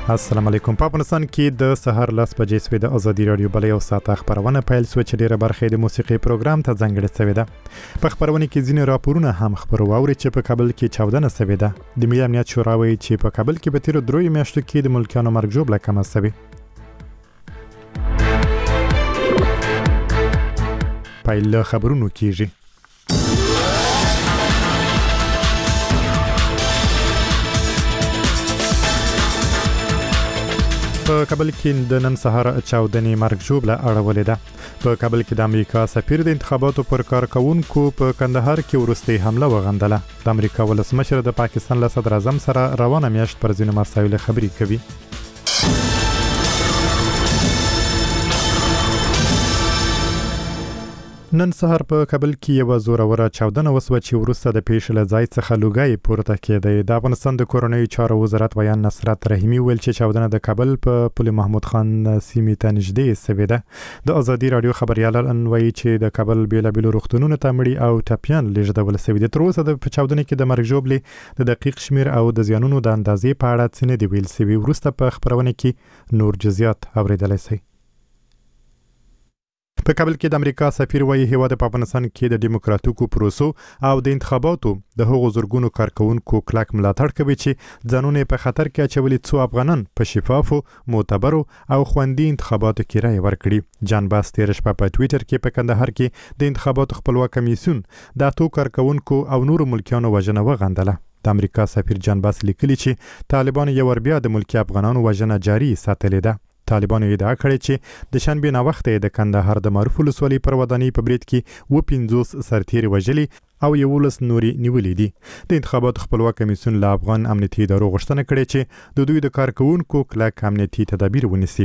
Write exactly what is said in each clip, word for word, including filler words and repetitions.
السلام علیکم. په افغانستان کې د سحر لاس بجې سوي د ازادي رادیو بل یو ساعت خبرونه پیل سو چې ډیره برخه د موسیقي پروګرام ته ځانګړې سوي ده. په خبرونه کې ځینې راپورونه هم خبرو واوري چې په کابل کې چاودنه سوي ده. د ملي امنیت شورا وایي چې په کابل کې به تیر دروي میاشتو کې د ملکیانو مرګ ژوبله کمه سوي. پیل خبرونو کېږي. په کابل کې د نن سهار چاودنې مرګ ژوبله اړولې ده. په کابل کې د امریکا سفیر د انتخاباتو پر کارکونکو په کندهار کې وروستۍ حمله وغندله. د امریکا ولسمشر د پاکستان له صدر اعظم سره روانه میاشت پر ځینو مسایلو خبرې کوي. نن سهار په کابل کې یو زوروره چاودنه وسوه چې وروسته د پیښې له ځای څخه لوګي پورته کېده. د افغانستان د کورنۍ چارو وزارت ویان نصرت رحیمي ویل چې چاودنه د کابل په پل محمود خان سیمې ته نږدې سوې ده. د ازادي رادیو خبريالان وایي چې د کابل بیلابیلو روغتونونو ته مړي او ټپیان لیږدول سوي دي. تر اوسه د چاودنې کې د مرګ ژوبلې د دقیق شمیر او د زیانونو د اندازې په اړه څه نه دی ویل سوي. وروسته په خبرونه کې نور جزئیات اوریدلای شئ. په کابل کې د امریکا سفیر وایي هیواد په افغانستان کې د دیموکراتیکو پروسو او د انتخاباتو د هغو زورګونو کارکونکو کلک ملاتړ کوي چې ځانونه په خطر کې اچولي څو افغانان په شفافو، معتبرو او خوندي انتخاباتو کې رائے ورکړي. جان باس تیر شپه په ټوئیټر کې په کندهار کې د انتخاباتو خپلواک کمیسیون د اتو کارکونکو او نورو ملکیانو وژنه وغندله. د امریکا سفیر جان باس لیکلي چې طالبان یو ور بیا د ملکی افغانانو وژنه جاری ساتلې ده. طالبانو ادعا کړې چې د شنبې نه وخت د کندهار د معروف ولسوالۍ پر ودانۍ په برید کې و پنځوس سرتیري وژلي او یولس نوري نیولې دي. د انتخاباتو خپلواک کمیسیون له افغان امنیتي ادارو غوښتنه کړې چې د دوی د کارکونکو کلک امنیتي تدابیر ونیسي.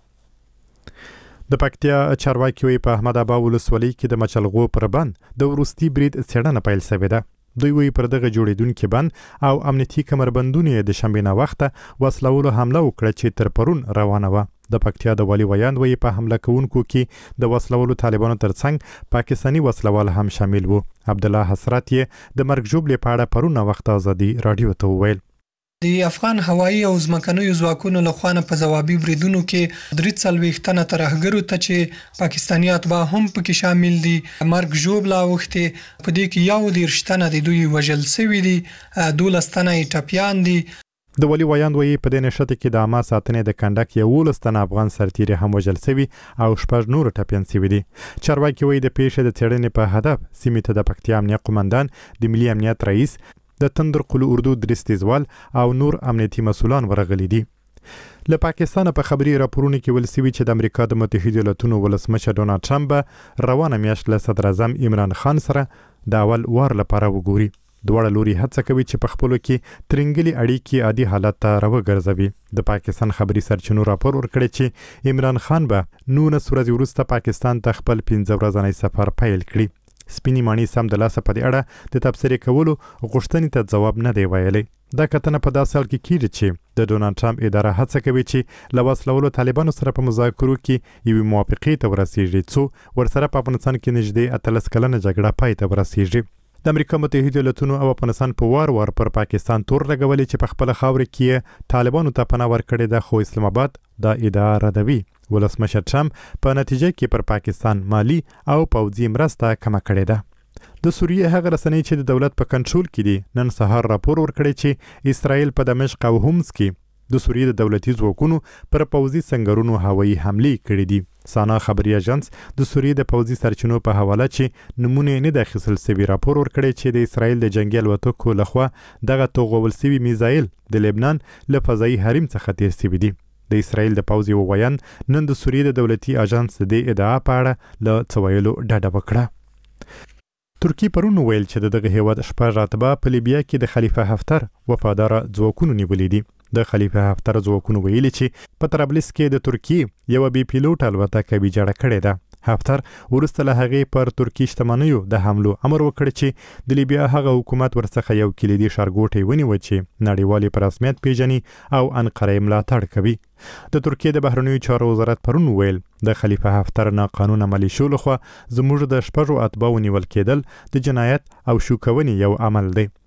د پکتیا چارواکي وی په احمد ابا ولسوالۍ کې د مچلغو پر بند د ورستي برید څېړنه پیل شوې ده. دوی وی پر دغه جوړیدونکو بند او امنیتي کمربندونو د شنبې نه وخته وسلوالو حمله وکړه چې تر پرون روانه و. د پکتیا د والی ویاند وی په حمله کوونکو کې د وسلوالو طالبانو ترڅنګ پاکستانی وسلوال هم شامل وو. عبد الله حسرت یې د مرګ ژوبلې په اړه پرون وخت ازادي رادیو ته وویل. د افغان هوایي او ځمکنیو ځواکونو له خوا په ځوابي بریدونو کې درې څلوېښت تنه ترهګرو ته چې پاکستاني اتباع هم پکې شامل دي مرګ ژوبله اوښتې. په دې کې یو دېرش تنه د دوی وژل سوي دي، دولس تنه یې ټپیان دي. د ولی ویاند وی په دې نشته کې د عامه ساتنې د کنډک یولس تنه افغان سرتیري هم وژل سوي او شپږ نور ټپیان سوي دي. چارواکي وی د پیښې د څېړنې په هدف سیمې ته د پکتیا امنیت قومندان، د ملي امنیت رئیس، د تندر قلو اردو درس تیزوال او نور امنیتي مسولان ورغلي دي. له پاکستان په خبري راپورونه کې ول سوي چې د امریکا د متحده ایالاتونو ولسمشر ډونالد ټرمپ روانه میاشت له صدر اعظم عمران خان سره د اول وار لپاره وګوري. دواړه لوري هڅه کوي چې په خپلو کې ترنګلي اړیکې عادي حالت ته راوګرځوي. د پاکستان خبري سرچینو راپور ورکړی چې عمران خان به نولس ورځې وروسته پاکستان ته خپل پنځه ورځنی سفر پیل کړي. سپینی مانی سم د لاسه په دې اړه د تبصرې کولو غوښتنې ته ځواب نه دی ویلی. دا کتنه په داسې حال کې کیږي چې د ډونالد ټرمپ اداره هڅه کوي چې له وسلوالو طالبانو سره په مذاکرو کې یوې موافقې ته ورسیږي څو ورسره په افغانستان کې نږدې اتلس کلنه جګړه پای ته ورسیږي. د امریکا متحده ایالاتونو او افغانستان په وار وار پر پاکستان تور لګولي چې په خپل خاور کې طالبانو ته پناه ورکړي ده، خو اسلام آباد دا ادعا ردوي. ولسمشر ټرمپ په نتیجه کې پر پاکستان مالی او پوځي مرسته کمه کړې ده. د سوریه هغه رسنۍ چې د دولت په کنټرول کې دي نن سهار راپور ورکړی چې اسرائیل په دمشق او هومس کې د سوریه د دولتي ځواکونو پر پوځي سنگرونو هوایي حملې کړې دي. سانا خبري اژانس د سوریه د پوځي سرچینو په حواله چې نمونه نه د اخیستل سوي راپور ورکړی چې د اسرائیل د جنگي الوتکو لخوا دغه توغول سوي میزایل د لبنان له فضایي حریم څخه تیر سوي دي. د اسرائیل د پوځي وویان نن د سوریه د دولتي اژانس د ادعا په اړه له څویلو ډډه وکړه. ترکی پرون ویل چې دغه هیواد شپږ راتبه په لیبیا کې د خلیفه حفتر وفادار ځواکونو نیولې دي. د خلیفه حفتر ځواکونو ویلي چې په طرابلس کې د ترکی یو بي پیلوټ الوتکه ویجاړه کړې ده. حفتر ورسته له هغې پر ترکی شتمنیو د حملو امر وکړ چې د لیبیا هغه حکومت ورڅخه یو کلیدي ښارګوټی ونیوه چې نړیوالې په رسمیت پیژني او انقره یې ملاتړ کوي. د ترکیې د بهرنیو چارو وزارت پرون ویل د خلیفه حفتر ناقانونه ملیشو لخوا زموږ د شپږو اتباعو نیول کېدل د جنایت او شوکونې یو عمل دی.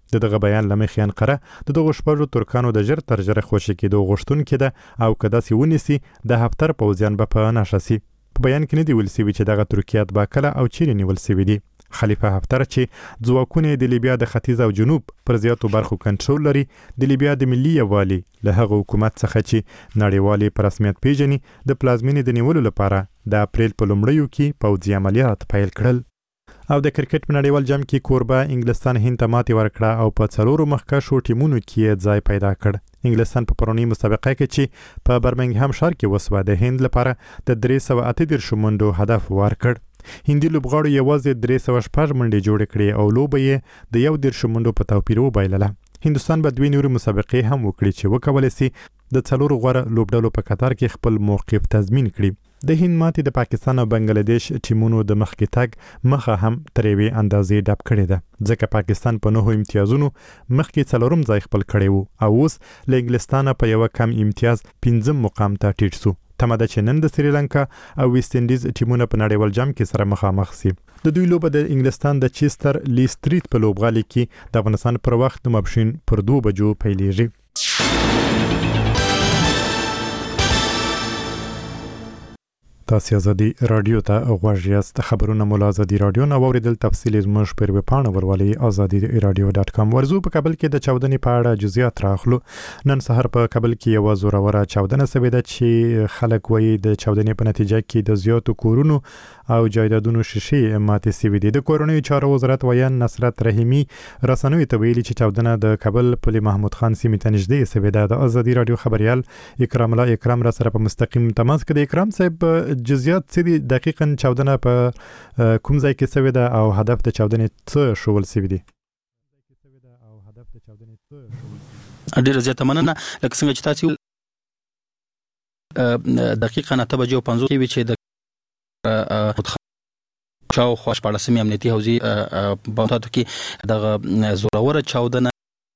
د دغه بیان لمخې انقره د دغه شپږو ترکانو د جر تر جره خوشي کېدو غوښتونکې ده او که داسې ونیسي د هفتر پوځیان به په نښه سي. په بیان کې نه دی ویل سوي چې دغه ترکیات به کله او چیرې نیول سوي دي. خلیفه هفتر چې ځواکونه د لیبیا د ختیځ او جنوب پر زیاتو برخو کنټرول لري، د لیبیا د ملي یووالي له هغه حکومت څخه چې نړیوالې په رسمیت پیژني د پلازمینې د نیولو لپاره د اپریل په لومړیو کې پوځي عملیات پیل کړل. او د کرکټ په نړیوال جام کې کوربه انګلستان هند ته ماتې ورکړه او په څلورو مخکښو ټیمونو کې ځای پیدا کړ. انګلستان په پرونی مسابقه کې چې په برمنګهم ښار کې وسوه د هند لپاره د درې سوه اته دېرش منډو هدف ورکړ. هندي لوبغاړو یوازې درې سوه شپږ منډې جوړې کړې او لوبه یې د یو دېرش منډو په توپیر وبایلله. هندوستان به دوی نورې مسابقې هم وکړي چې وکولی سي د څلورو غوره لوبډلو په قطار کې خپل موقف تضمین کړي. د هند ماتې د پاکستان او بنگلاديش ټیمونو د مخکې تګ مخه هم تر یوې اندازې ډب کړې ده، ځکه پاکستان په نهو امتیازونو مخکې څلورم ځای خپل کړی وو او اوس له انګلستانه په یوه کم امتیاز پنځم مقام ته ټیټ سو. تمه ده چې نن د سریلانکا او ویسټ انډیز ټیمونه په نړیوال جام کې سره مخامخ سي. د دوی لوبه د انګلستان د چیستر لی سټریټ په لوبغالي کې د افغانستان پر وخت د ماپښین پر دوه بجو پیلېږي. تاسو ازادي رادیو ته غوږ یاست. خبرونه مو له ازادي رادیو نه واوریدل. تفصیل زموږ پر ویب پاڼه ورولئ ازادي رادیو ډاټ کام. ورزو په کابل کې د چاودنې په اړه جزئیات راخلو. نن سحر په کابل کې یو زوروره چاودنه شوې ده چې خلک وایي د چاودنې په نتیجه کې د زیاتو کورونو او جایدادونو شیشې ماتې شوې دي. د کورنیو چارو وزارت ویان نصرت رحیمي رسنیو ته ویلي چې چاودنه د کابل پل محمود خان سیمې ته نږدې شوې ده. د ازادي رادیو خبريال اکرام الله اکرام را سره په مستقیم تماس کې د اکرام صاحب جزئیات څه دي؟ دقیقاً چاودنه په کوم ځای کې شوې ده او هدف د چاودنې څه شول شوی دی؟ ډیره زیاته مننه. لکه څنګه چې تاسو دقیقاً اته بجې او پنځوس کې وی چې د چاو خوش پاړسمي امنیتي حوزې په تاسو کې د زوروره چاودنه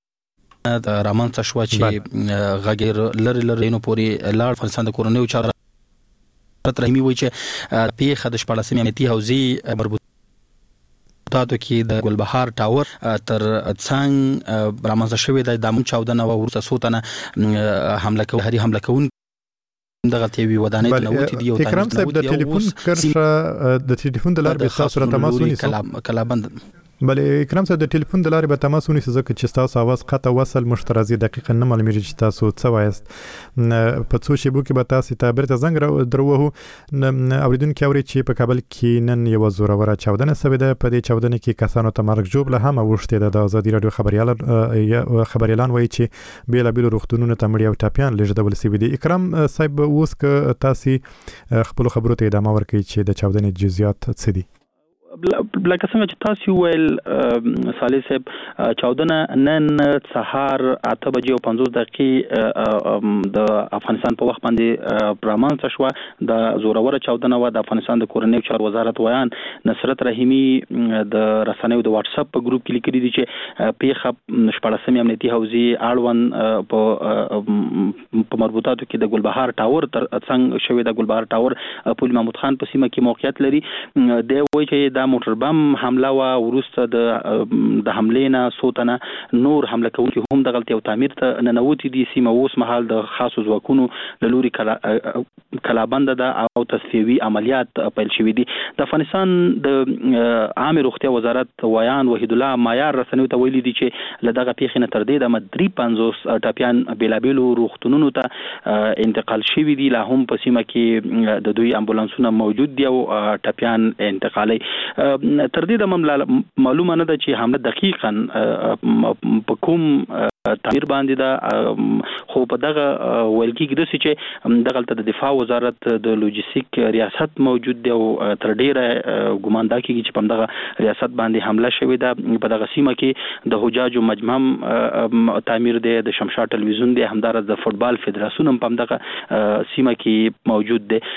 د رامنځته شو چې غیر لری لری نو پوری لاړ افغانستان د کورونیو چارو رحیمي وایي چې پیښه د شپاړسمې امنیتي حوزې مربوطاتو کې د ګلبهار ټاور تر څنګ رامنځته شوې ده. د چاودنه او ورسره سوتنه حمله کوي هري حمله کوي دغه تیوی ودانې نه وتی دی. اکرام صاحب د ټلیفون کرښه د ټلیفون د لارې به تاسو سره تماس ونیسو. کلابند بلې اکرام صاحب د ټلیفون د لارې به تماس ونیسو ځکه چې تاسو اواز قطع وصل مشترزي دقیقاً نه معلومیږي چې تاسو څه وایست. په څو شیبو کې به تاسو ته بیرته زنګ دروهو. اوریدونکو اوري چې په کابل کې نن یو زوروره چاودنه شوې ده. په دې چاودنه کې کسانو ته مرګ ژوبله هم اوښتې ده. د ازادي رادیو خبريال خبريالان وایي چې بیل بیل روغتونونو ته مړي او ټاپیان لږ شوي دي. اکرام صاحب اوس که تاسو خپل خبرو ته ادامه ورکړئ چې د چاودنې جزئیات څه دي؟ لکه څنګه چې تاسو ویل صالح صاحب چاودنه نن سهار اته بجې او پنځوس دقیقې د افغانستان په وخت باندې رامنځته شو. د زوروره چاودنه و د افغانستان د کورنیو چارو وزارت ویان نصرت رحیمي د رسنیو د واتس اپ په ګروپ کې لیکلي دي چې پیښه شپاړسمې امنیتي حوزې اړوند په مربوطاتو کې د ګلبهار ټاور تر څنګ شوې د ګلبهار ټاور پل محمود خان په سیمه کې موقعیت لري. دی وایي چې دا موټر بم حمله وا ورسته د د حملې نه سوتنه نور حمله کوونکي هم د غلطي او تعمیر ته ننوتی دي. سیمه اوس مهال د خاصو ځواکونو له لوري کلابند ده او تصفیوي عملیات پیل شوي دي. د افغانستان د عامه روغتیا وزارت ویان وحید الله معیار رسنیو ته ویلي دي چې له دغه پیښې نه تر دې د مدري پنځوس ټاپیان بیلابیلو روغتونونو ته انتقال شوي دي. لا هم په سیمه کې د دوی امبولانسونه موجود دي او ټاپیان انتقالي. تر دې د معلومه نه ده چې حمله دقیقاً په کوم تعمیر باندې ده، خو په دغه ویل کېږي داسې چې دغلته د دفاع وزارت د لوجستیک ریاست موجود دی او تر ډیره ګمان دا کېږي چې په دغه ریاست باندې حمله شوې ده. په دغه سیمه کې د حجاجو مجمع تعمیر دی، د شمشاد ټلویزیون دی، همدارس د فوټبال فدراسیون هم په دغه سیمه کې موجود دی.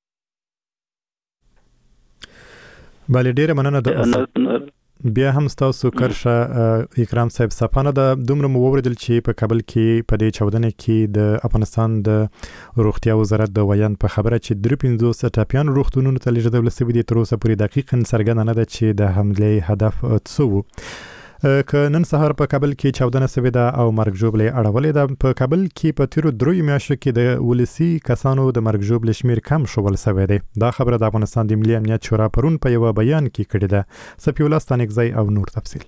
بله ډیره مننه. د بیا هم تاسو کرښه اکرام صاحب صفانه د دومره مو ووریدل چې په کابل کې په دې چاودنه کې د افغانستان د روغتیا وزارت د ویان په خبره چې درې پنځوس ټاپیان روغتونونو ته لېږدول شوي دي. تر اوسه پورې دقیقاً څرګنده نه ده چې د حملې هدف څه و. ک نن سهار په کابل کې چاودنه شوې ده او مرګ ژوبلې اړولې ده. په کابل کې په تیرو دروي میاشتو کې د ولسی کسانو د مرګ ژوبلې شمیر کم شول شوی دی. دا خبره د افغانستان د ملي امنیت شورا پرون په یو بیان کې کړې ده. سپی الله ستانکزی او نور تفصیل.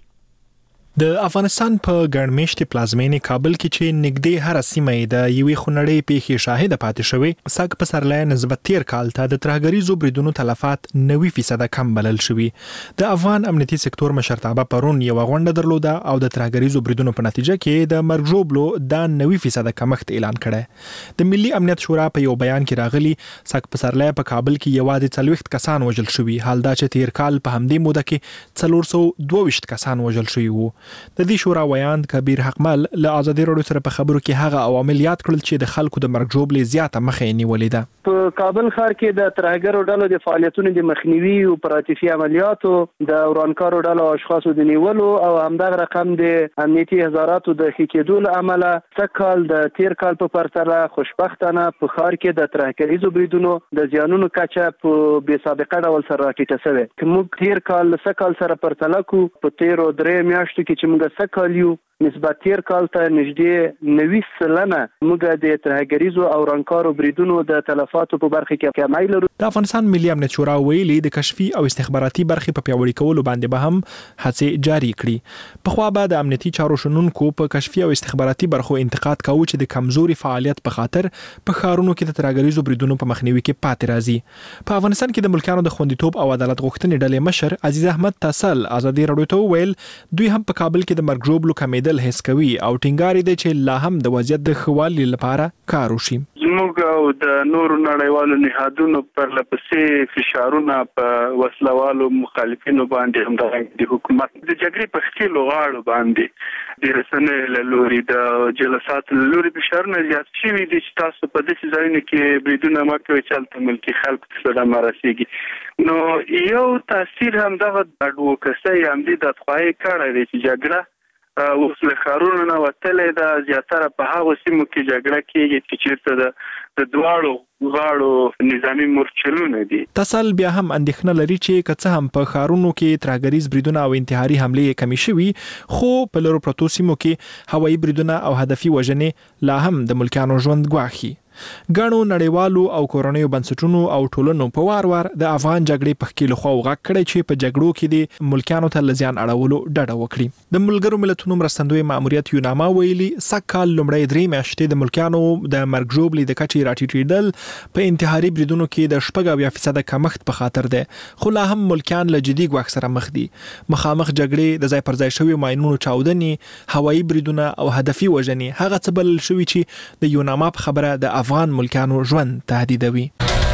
د افغانستان په ګڼمېشتې پلازمینې کابل کې چې نږدې هر سیمه د یوې خونړۍ پیښې شاهد پاتې شوې، سګ په سرلای نسبت تیر کال ته د ترهګریزو بریدونو تلفات نوي فیصد کم بلل شوي. د افغان امنیتي سکتور مشرتابه پرون یو غونډه درلوده او د ترهګریزو بریدونو په نتیجه کې د مرګ ژوبلو د نوي فیصد کمښت اعلان کړی. د ملي امنیت شورا په یو بیان کې راغلي سګ په سرلای په کابل کې یوازې څلوېښت کسان وژل شوي، حال دا چې تیر کال په همدې موده کې څلور سوه دوه ویشت کسان وژل شوي وو. د دې شورا ویاند کبیر حقمل له ازادي راډیو سره په خبرو کې هغه عوامل یاد کړل چې د خلکو د مرګ ژوبلې زیاته مخه نیولې ده. په کابل ښار کې د ترهګرو ډلو د فعالیتونو د مخنیوي او اپراتیفي عملیاتو، د ورانکارو ډلو اشخاصو د نیولو او همدغه رقم د امنیتي هزاراتو د ښه کېدو له امله سږ د تیر کال په پرتله خوشبختانه په ښار کې د ترهګریزو بریدونو د زیانونو کچه په بې سابقه ډول سره راټیټه شوې. که موږ تیر کال سږ کال سره پرتله کوو، په تیرو درې میاشتو کې چې موږ سږ کال یو نسبت تیر کال ته نږدې نوي سلنه موږ د ترهګریزو او ورانکارو بریدونو د تلفاتو په برخه کې کمای لرو. د افغانستان ملي امنیت شورا ویلي د کشفي او استخباراتي برخې په پیاوړي کولو باندې به هم هڅې جاري کړي. په خوا به د امنیتي چارو شنونکو په کشفي او استخباراتي برخو انتقاد کاوه چې د کمزوري فعالیت په خاطر په ښارونو کې د ترهګریزو بریدونو په مخنیوي کې پاتې راځي. په افغانستان کې د ملکیانو د خوندیتوب او عدالت غوښتنې ډلې مشر عزیز احمد تاسل ازادي راډیو ته ویل دوی هم په کابل کې د مرګ ژوبلو کمیدل هیڅ کوي او ټینګار دی چې لا هم د وضعیت د ښه والي لپاره کار وشي. زموږ او د نورو نړیوالو نهادونو پر لپسې فشارونه په وسلوالو مخالفینو باندې هم د حکومت د جګړې په ښکیلو غاړو باندې د رسنیو له لوري د جلساتو له لوري فشارونه زیات شوي دي چې تاسو په داسې ځایونو کې بریدونه مه کوئ چې هلته ملکي خلکو ته صدمه رسېږي. نو یو تاثیر هم دغه اډوکسۍ همدې دادخواهي کړی دی چې جګړه اوس له ښارونو نه وتلې ده. زیاتره په هغو سیمو کې جګړه کېږي چې چېرته د دواړو غاړو نظامي مورچلونه دي. تاسل بیا هم اندېښنه لري چې که څه هم په ښارونو کې ترهګریز بریدونه او انتحاري حملې کمې شوي، خو په لرو پرتو سیمو کې هوایي بریدونه او هدفي وژنې لا هم د ملکیانو ژوند ګواښي. ګڼو نړیوالو او کورنیو بنسټونو او ټولنو په وار وار د افغان جګړې په ښکیلو خوا غږ کړی چې په جګړو کې د ملکیانو ته له زیان اړولو ډډه وکړي. د ملګرو ملتونو مرستندوی ماموریت یوناما ویلي سږ کال لومړی درې میاشتې د ملکیانو د مرګ ژوبلې د کچې راټیټېدل په انتحاري بریدونو کې د شپږ اویا فیصده کمښت په خاطر دی، خو لا هم ملکیان له جدي ګواښ سره مخ دي. مخامخ جګړې، د ځای پر ځای شوي ماینونو چاودنې، هوایي بریدونه او هدفي وژنې هغه څه بلل شوي چې د یوناما په خبره د افغان ملکانو ژوند تهدیدوي.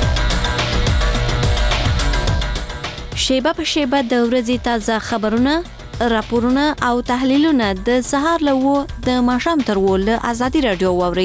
شیبه په شیبه د ورځې تازه خبرونه، راپورونه او تحلیلونه د سهار له وو د ماښام تر وو له ازادي راډیو واوري.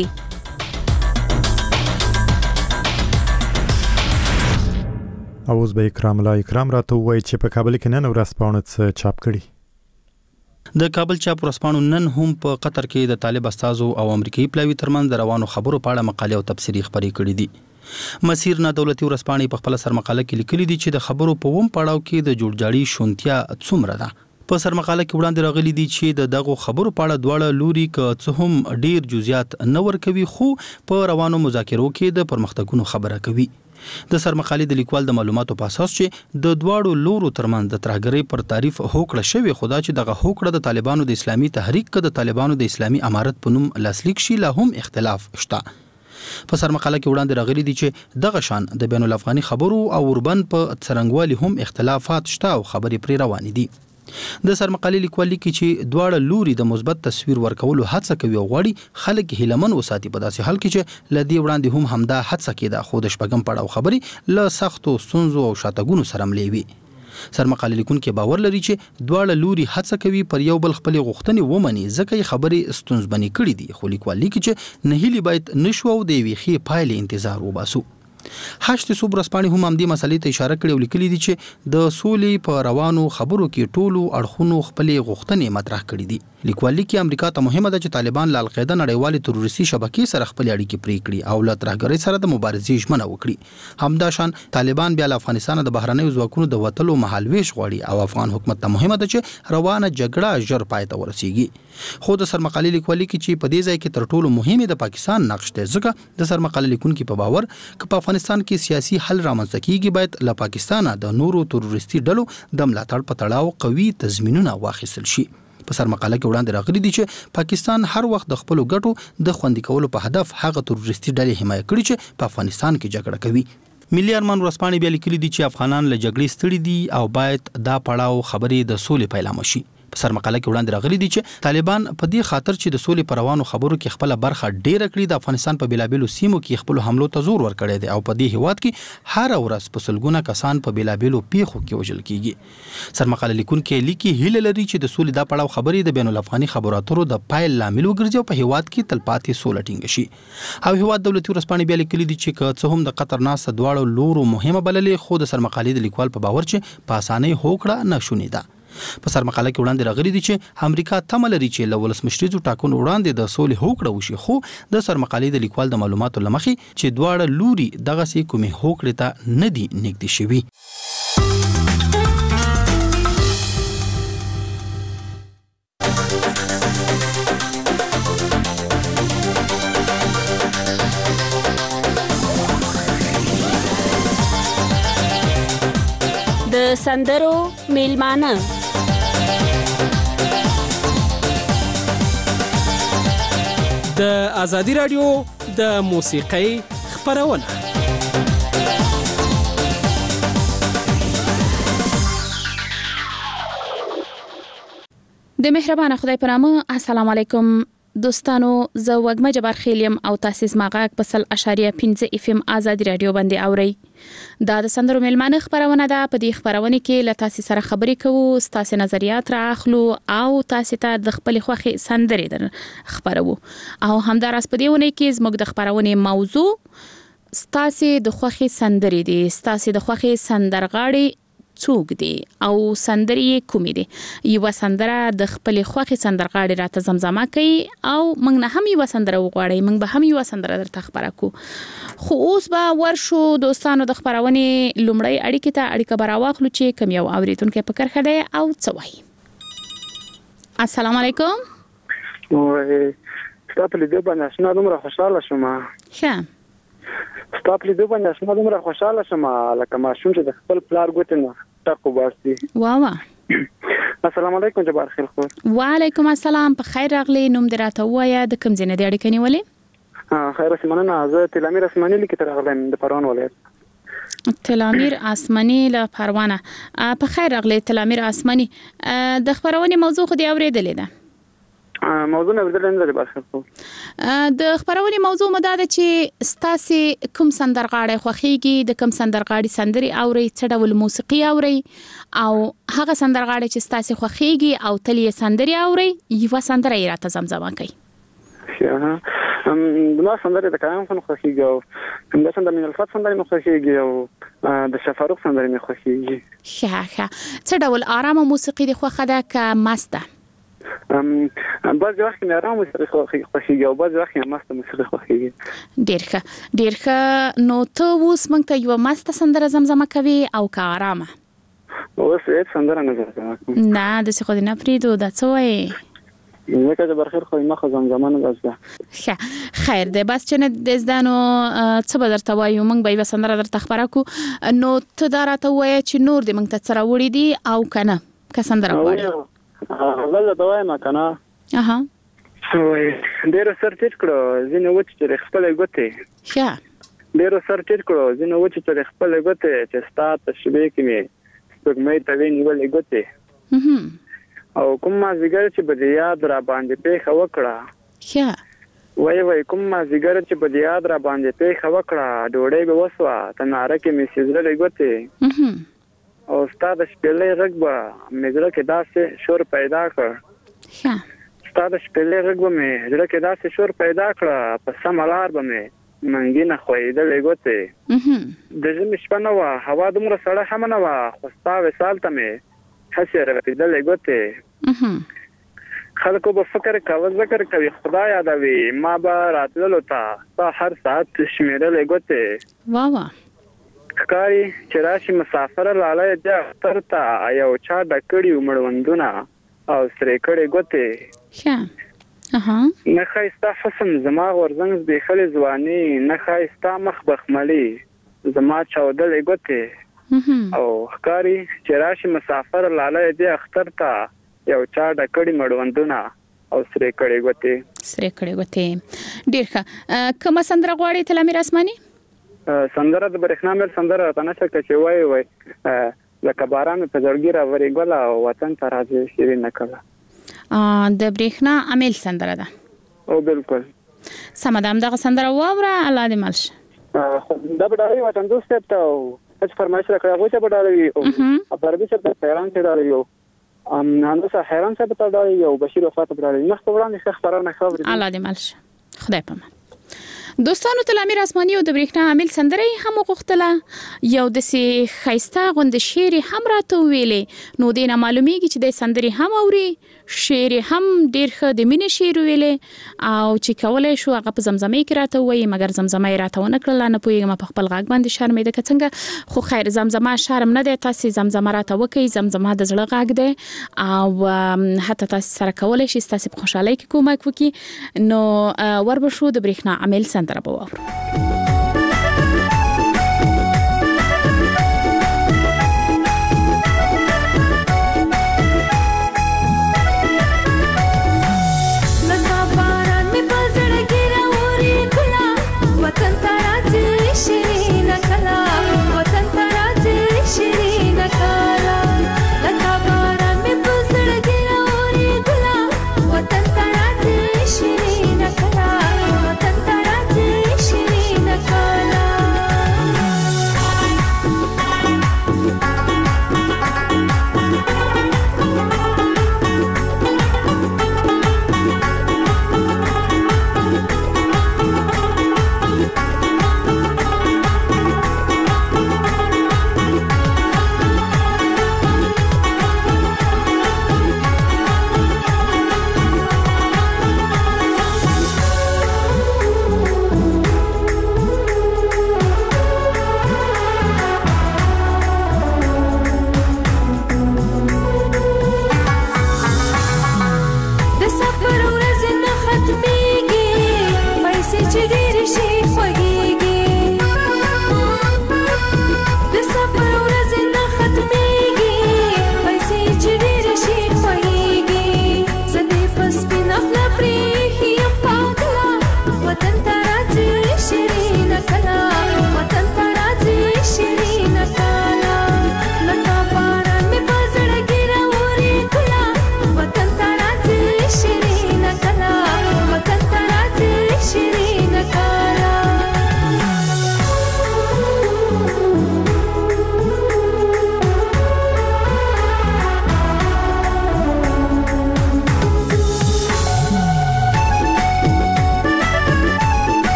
اوس به اکرام الله اکرام راته وایي چې په کابل کې نن ورځپاڼه څه چاپ کړي. د کابل چاپ ورځپاڼو نن هم په قطر کې د طالب استازو او امریکایي پلاوي ترمنځ د روانو خبرو په اړه مقالې او تبصرې خپرې کړې دي. مسیر نه دولتي ورځپاڼې په خپل سرمقاله کې لیکلي دي چې د خبرو په ووم پړاو کې د جوړجاړي شونتیا څومره ده. په سرمقاله کې وړاندې راغلي دي چې د دغه خبرو په اړه دواړه لوري که څه هم ډیر جزئیات نه ورکوي، خو په روانو مذاکرو کې د پرمختګونو خبره کوي. د سرمقالې د لیکوال د معلوماتو په اساس چې د دواړو لورو ترمنځ د ترهګرۍ پر تعریف هوکړه شوې، خو دا چې دغه هوکړه د طالبانو د اسلامي تحریک که د طالبانو د اسلامي امارت په نوم لاسلیک شي لا هم اختلاف شته. په سرمقاله کې وړاندې راغلي دي چې دغه شان د بین الافغاني خبرو او اوربن په څرنګوالي هم اختلافات شته او خبرې پرې روانې دي. د سرمقالې لیکوال لیکي چې دواړه لوري د مثبت تصویر ورکولو هڅه کوي او غواړي خلک هیلمن وساتي، په داسې حال کې چې لدی وړاندې هم همدا هڅه کېده، خو د شپږم پړاو خبرې له سختو ستونزو او شاتګونو سره ملې وي. سرمقالې لیکونکي باور لري چې دواړه لوري هڅه کوي پر یو بل خپل غوښتنې ومني، ځکه یې خبرې ستونزمنې کړې دي. خو لیکوال لیکي چې نهیلي باید نشو او د یوې ښې پایلې انتظار وباسو. هشت صوب رسپانې هم همدې مسلې ته اشاره کړې او لیکلي دي چې د سولې په روانو خبرو کې ټولو اړخونو خپلې غوښتنې مطرح کړې دي. لیکوال لیکي امریکا ته مهمه ده چې طالبان له القاعده نړیوالې تروریستي شبکې سره خپل اړیکې پرې کړي او له ترهګرۍ سره د مبارزې ژمنه وکړي. همداشان طالبان بیا له افغانستان د بهرنیو ځواکونو د وټلو مهالويش غواړي او افغان حکومت ته مهمه ده چې روانه جګړه ژر پای ته ورسیږي. خو د سرمقالې لیکوال لیکي چې په دې ځای کې تر ټولو مهمه د پاکستان نقش دی، ځکه د سرمقالې لیکونکو په باور ک په افغانستان کې سیاسي حل رامنځته کیږي باید له پاکستان د نورو تروریستي ډلو د ملاتړ په تړاو قوي تضمینونه واخیستل شي. په سرمقاله کې وړاندې راغلي دي چې پاکستان هر وخت د خپل ګټو د خوندي کولو په هدف هغه تروریستي ډلې حمایت کړي چې په افغانستان کې جګړه کوي. ملي ارمان ورځپاڼې بیا لیکلي دي چې افغانان له جګړې ستړي دي او باید دا پړاو خبرې د سولې پیلامه شي. په سرمقاله کې وړاندې راغلي دي چې طالبان په دې خاطر چې د سولې پر روانو خبرو کې خپل برخه ډېره کړې د افغانستان په بیلابېلو سیمو کې خپل حملو ته زور ورکړی دی او په دې هیواد کې هر ورځ په سلګونه کسان په بیلابېلو پیښو کې وژل کیږي. سرمقاله لیکونکي لیکي هیله لري چې د سولې دا پړاو خبرې د بین الافغاني خبرو اترو د پایل لامل وګرځي او په هیواد کې تلپاتې سوله ټینګه شي. او هیواد دولتي ورځپاڼې بیا لیکلي دي چې که څه هم د قطر ناسته دواړو لورو مهمه بللې خو د سرمقالې د لیکوال په باور چې په اسانۍ هوکړه نشونې ده. په سرمقاله کې وړاندې راغلي دي چې امریکا تمه لري چې له ولسمشریزو ټاکنو وړاندې د سولې هوکړه وشي، خو د سرمقالې د لیکوال د معلوماتو لمخې چې دواړه لوري دغه سي کومې هوکړې ته نه دي نږدې شوي. د سندرو میلمانه د ازادي رادیو د موسیقۍ خبرونه. د مهربان خدای په نامه. السلام علیکم دوستانو، زه وګمه جبار خیلیم او تاسیس ماغاک په سل اشاریه پنځه اف ام ازادي رادیو باندې اوري. دا د سندرو میلمانه خبرونه ده. په دې خبرونه کې له تاسو سره خبرې کوو، تاسو نظریات راخلو او تاسو ته د خپل خوخي سندرې در خبرو. او همدارس په دې ونه کې زموږ د خبرونه موضوع تاسو د خوخي سندرې دي، تاسو د خوخي سندرغاړي څوک دي او سندرې کومې دي. یو سندره د خپل خوخي سندرغاړي راته زمزمه کوي او موږ نه هم یو سندره وغواړي، موږ به هم یو سندره درته خبره کو. خو اوس به ورشو دوستانو د خبرونه لومړی اړیکې ته اړیکه براواخلو چې کوم یو اوریدونکو په کرخه دی او څه وایي. السلام علیکم. وای ستاسو له دې باندې اسنه دومره خوشاله شوم. ښه ستاسو له دې باندې اسنه دومره خوشاله شوم لکه ماشوم چې د خپل پلار ګوتنه تاکو باسي. واه واه. السلام علیکم جبار خیل خو. وعلیکم السلام. په خیر راغلی. نوم دراته وایا د کوم ځای نه دی اړیکه نیولې؟ ها خیر اسمنه زه تلامیر اسماني لیکي تر غلم د پروان ولایت. تلامیر اسماني له پروانه. په خیر راغلی تلامیر اسماني. د خبرونه موضوع خو دی اوریدلې ده. موضوع نه ورته نه بس خو د خبرونه موضوع مداده چې ستاسو کوم سندرغاړي خوخيږي، د کوم سندرغاړي سندري اوري، څه ډول موسیقي اوري او هغه سندرغاړي چې ستاسو خوخيږي او تلې سندري اوري یو سندره یې راته زمزمه کوي. ها ام نو سندري د کلام خو خوخيږي او د سندري من الفات سندري مخ خوخيږي او د شفاروق سندري مخ خوخيږي. ښه ښه. څه ډول آرامه موسیقي د خوخه ده که مسته؟ ام بعض وخت مې آرام موسیقي خوښیږي او بعض وخت مې مست موسیقي خوښیږي. ډیر ښه ډیر ښه. نو ته اوس موږ ته یو مست سندره زمزمه کوي او که آرامه؟ اوس هیڅ سندره نه زمزمه کوم. نه د څه خو نه پریدو دا څه وایي؟ زه که برخیر خو ما خو زمزمه نه زده. ښه خیر دی. بس چې نه د زدانو څه به درته وایو، موږ به یو سندره درته خبره کو. نو ته دا راته وایه چې نور دې موږ ته څه راوړي دي او که نه که سندره غواړي. غل دا وایم کنه. اها وای ډیر سر ټیټ کړو زینه وچ چې خپل ګوتې. ښه ډیر سر ټیټ کړو زینه وچ چې خپل ګوتې چې ستاسو شبي کې می سپګمې ته وینول ګوتې. هم او کوم ما زیګر چې بده یاد را باندې پیښه وکړه. ښه وای وای کوم ما زیګر چې بده یاد را باندې پیښه وکړه ډوړې به وسوه تناره کې می سیزلې ګوتې. هم او ستاسو شپېلې رګبه مې کې داسې شور پیدا کړ. ښه. ستاسو شپېلې رګبه مې زړه کې داسې شور پیدا کړ په سملار به مې منګینه خوېدلې ګوتې. د ژمي شپه نه وه، هوا دومره سړه هم نه وه، خو ستا وصال ته مې هسې رپېدلې ګوتې. خلکو به فکر کاوه ذکر کوي خدای یادوي ما به راتللو ته په هر ساعت شمیرلې ګوتې واه واه ښکاري چې راشي مسافر لاله د اختر ته یو چا ډکړي مړوندونه او سرې کړي ګوتې ښه اها نه خایسته حسن زما غورځنګ زبېښلې ځواني نه خایسته مخ بخملي زما چاودلې ګوتې او ښکاري چې راشي مسافر لاله د اختر ته یو چا ډکړي مړوندونه او سرې کړي ګوتې سرې کړي ګوتې ډیر ښه کومه سندره غواړي تلامیر اسماني سندره د برېښنا مل سندره تنه څه چې وای وای لکه باران په زړګي را ورېګل او وطن ته راځي شیرین کله د برېښنا عمل سندره ده او بالکل سمدام دغه سندره واوره الله دې ملش دا بډای وطن دوست ته هیڅ فرمایش راکړی غوته بډای او پربي څه ته حیران کړی یو ام نن څه حیران څه ته دا یو بشیر وفات بډای مخ په وړاندې ښه خبرونه خبرې الله دې ملش خدای پامان دوستانو تلامیر اسماني او د برېښنا عامل سندره هم غوښتله یو د سي خيسته غوند شعر هم راته ویلې نو دینه معلومیږي چې د سندري هم اوري شعر هم ډیر ښه د مینې شعر ویلې او چې کولای شو هغه په زمزمه کې راته وایي مګر زمزمه یې راته ونه کړل نه پوهیږم په خپل غږ باندې شرمېده که څنګه خو خیر زمزمه شرم نه دی تاسو زمزمه راته وکي زمزمه د زړه غږ دی او حتی تاسو سره کولای شئ تاسو په خوشحالۍ کې کومک وکړي نو وربشو د برېښنا عامل سندره به واورو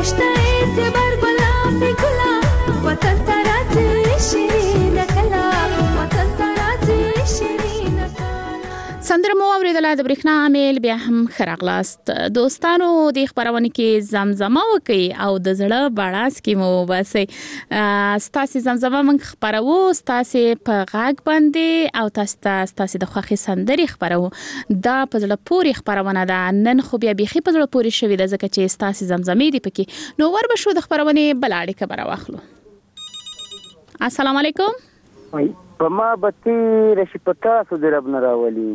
نشته اعتبار ګلاب دی ګلاب وطن ته راځي شیرین کلا وطن ته راځي شیرین کلا. سندره مو اوریدله د برېښنا عامل بیا هم خراغلاست دوستانو د خبرونه کې زمزمه وکي او د زړه باړاس کې مو باسي ستاسو زمزمه من خبرو ستاسو په غاګ باندې او تاسو تاسو د خوخي سندري خبرو دا په زړه پوری خبرونه ده نن خو بیا بيخي په زړه پوری شوی د ځکه چې ستاسو زمزمې دی پکې نو ور به شو د خبرونه بلاړي خبره واخلو. السلام علیکم. پما بتی رشی پتا سو درب نراولی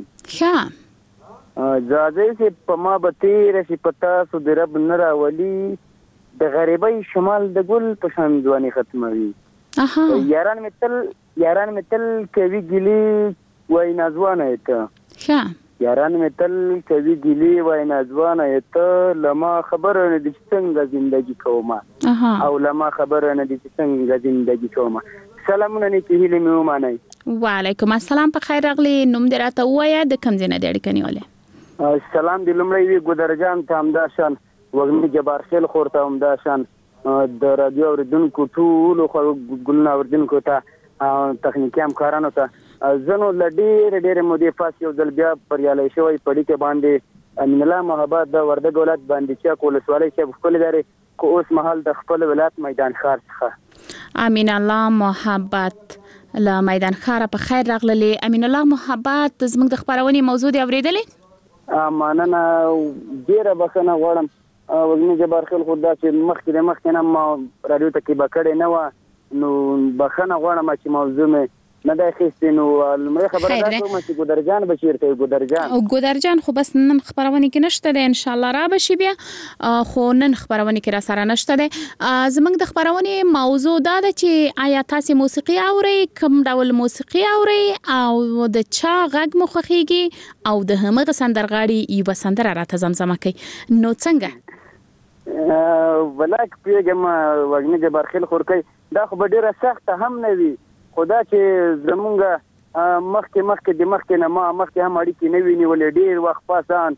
ښه زاده سي پما بتی رشی پتا سو درب نراولی د غریبۍ شمال د ګل په شان ځواني ختموي. اها یاران متل یاران متل کوي ګلی وای نازوانه ایت ښه یاران متل کوي ګلی وای نازوانه ایت لما خبر نه د څنګه ژوندۍ کومه اها او لما خبر نه د څنګه ژوندۍ کومه. سلامونه نیکی هیله مې ومنئ. وعلیکم السلام په خیر راغلی نوم دې راته وایا د کوم ځای نه د اړیکې نیولې؟ سلام دې لومړی وی ګودرجان ته همداشان وګمنی جبار خیل خور ته همداشان د رادیو اوریدونکو ټول خو ګلنا اوریدونکو ته تخنیکی همکارانو ته زنو لډیر ډیر مودې پاس یو ځل بیا پریالي شوی پړی کې باندې امین الله محبت د وردګ ولایت باندې چې کول سوالي چې خپل لري کو اوس محل د خپل ولایت میدان ښار څخه امین الله محبت لا میدان ښار په خیر راغلی. امین الله محبت زموږ د خبرونې موضوع دی اوریدلې؟ مننه ډیره بخښنه غواړم وګنی جبار خیل خو دا چې مخکې مخکې نه ما رادیو ته کې بکړې نه و نو بخښنه غواړم چې موضوع مې نه دا خېستې نو لمړی خبره دا کوم چې ګودرجان بشیرته ګودرجان او ګودرجان خو بس نن خبرونه کې نشته ده ان شاء الله را بشي بیا خو نن خبرونه کې را سره نشته ده. زمنګ د خبرونه موضوع دا ده چې آیا تاسو موسیقي اوري کوم ډول موسیقي اوري او د چا غږ مخخيږي او د همغه سندرغاړي یو سندره راته زمزمه کوي نو څنګه ولاک پیګم وګنی جبار خیل خور کوي دا خو ډیره سخت هم نه وي خدا چې زمونږه مخکې مخکې د مخکې نه ما مخکې هم اړیکې نه وي نیولې ډېر وخت پاسان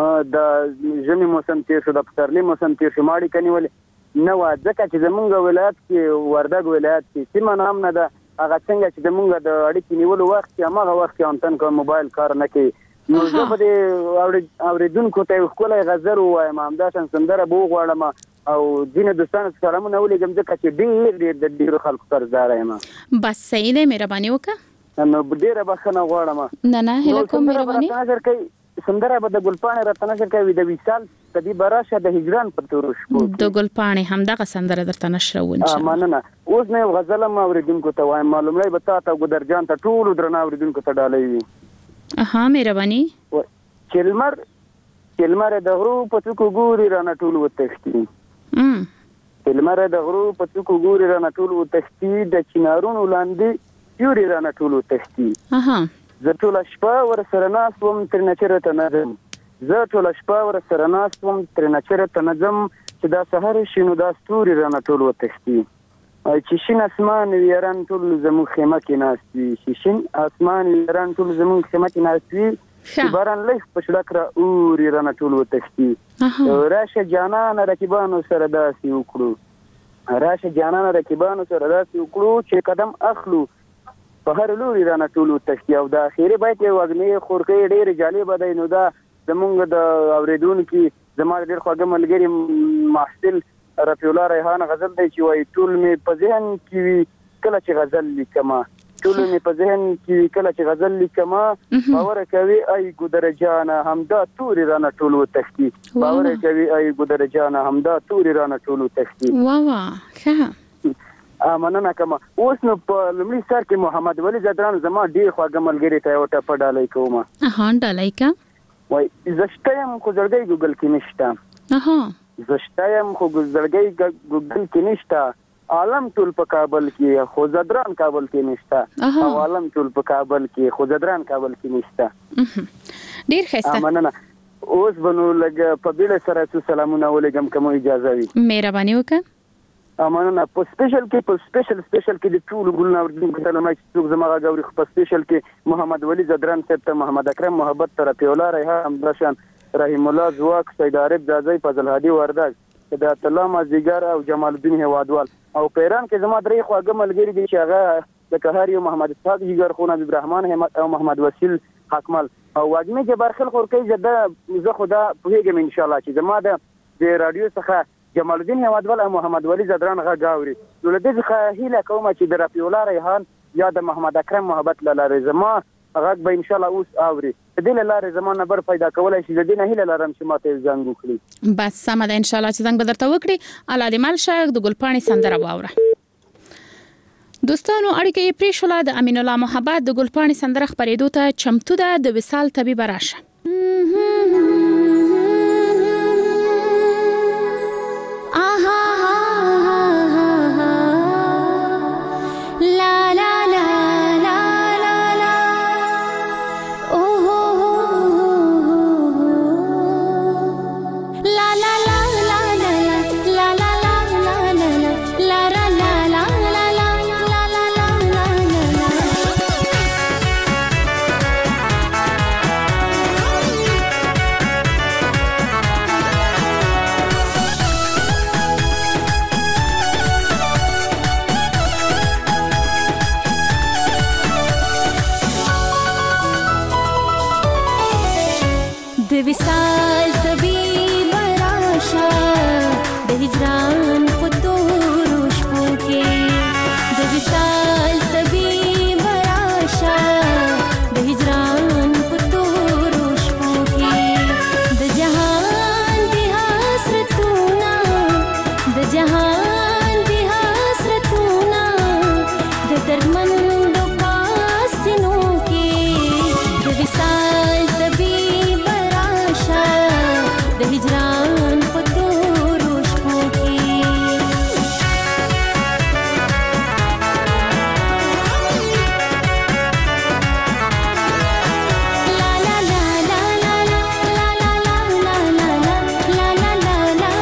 د ژمي موسم تیر شو د پسرلي موسم تیر شو ما اړیکه نیولې نه وه ځکه چې زمونږ ولایت کې وردګ ولایت کې سیمه نه هم نه ده هغه څنګه چې زمونږ د اړیکې نیولو وخت کې هماغه وخت کې انتن کوم موبایل کار نه کوي نو زه به د اورېدونکو ته یو ښکلی غزل ووایم همداشان سندره به وغواړم او ځینې دوستانو سلامونه ولیږم ځکه چې ډېر ډېر د ډېرو خلکو قرضداره یم. بس صحیح دی مهرباني وکړه. نو ډېره بخښنه غواړم. نه نه هیله کوم مهرباني. نظر کوي سندره به د ګلپاڼې راته نشر کوي د وصال تدی براشه د هجران په تورو شپو د ګلپاڼې همدغه سندره درته نشرو ان شاء الله. مننه. اوس نه غزل ما اوریدونکو ته وایم معلومه به تا ته ګودرجان ته ټول درنه اوریدونکو ته ډالۍ وي. اها مهرباني. چلمر چلمر د غرو په څوک ګوري رانه ټول وتښتي. ام چلمر د غرو په څوک ګوري رانه ټول وتښتي د چنارونو لاندې یوري رانه ټول وتښتي. اها زه ټول شپه ور سره ناس وم تر نچره ته نظم زه ټول شپه ور سره ناس وم تر نچره ته نظم چې دا سحر شینو دا ستوري رانه ټول وتښتي. چې شین اسمان ویران ټول زموږ خیمه کې ناست وي چې شین اسمان ویران ټول زموږ خیمه کې ناست وي چې باران لږ په شړک را اوري رانه ټول وتښتي. راشه جانان رقیبانو سره داسې وکړو راشه جانان رقیبانو سره داسې وکړو چې قدم اخلو په هر لوري رانه ټول وتښتي. او د اخیری بیت یو وګنی خورکۍ ډېر جالب دی نو دا زمونږ د اوریدونکو زما ډېر خوږه ملګری محصل رفیع الله ریحان غزل دی چې وایي ټول مې په ذهن کې وي کله چې غزل لیکم ټول مې په ذهن کې وي کله چې غزل لیکم باور کوي ای ګودرجان همدا توري رانه ټول وتښتي باور کوي ای ګودرجان همدا توري رانه ټول وتښتي. وا وا ښه مننه کوم. اوس نو په لومړي سر کې محمد ولی زدران زما ډېر خوږه ملګری ته یو ټپه ډالۍ کوم. اها ډالۍ کا وای زشتم خو زړګي ګوګل کې نشته. اها زشتم خو زړګي ګوګل کې نشته عالم ټول په کابل کې خو زدران کابل کې نشته او عالم ټول په کابل کې خو زدران کابل کې نشته. ډیر ښه. مننه. اوس بنو لګ په بیل سره څو سلامونه ولګم کوم اجازه وي. مهرباني وکړه. مننه. په سپیشل کې په سپیشل سپیشل کې د ټول ګلنا اوریدونکو ته نو څوک زما غاوري په سپیشل کې محمد ولی زدران صاحب ته محمد اکرم محبت ته رفیع الله ریحان همداشان رحیم الله زواک سید عارف دازای فضل هادي وردګ د طلا مازیګر او جمال الدین هوادوال او پیران کې زما درې خواږه ملګري دي چې هغه د قهار یو محمد اسحاق جګر خو نبی الرحمن همت او محمد وسیل حکمل او واجمه جبار خل خورکی زده زه خدا پوهیږم ان شاء الله چې زما د رادیو څخه جمال الدین هوادوال او محمد ولی زدران غا گاوري نو له دې څخه هیله کوم چې د رفیع الله ریحان یا د محمد اکرم محبت لاله زما غږ به ان شاء الله اوس اوري د دې لاره زمونه بر پیدا کولای شي د دې نه هیله لرم چې ماته زنګ وکړي بس سم ده ان شاء الله چې زنګ بدرته وکړي علادمل شایخ د ګلپاڼي سندره واوره دوستانو اړیکې پرې شوله د امین الله محبت د ګلپاڼي سندره خبرېدو ته چمتو ده د وصال طبيب راشه وصال طبيب راشه د هجران په تورو شپو کې د وصال طبيب راشه د هجران په تورو شپو کې د جهان د حسرتونه د جهان د حسرتونه د دردمندو پاسینو کې د وصال طبيب د هجران په تورو شپو کې لا لا لا لا لا لا لا لا لا لا لا لا لا لا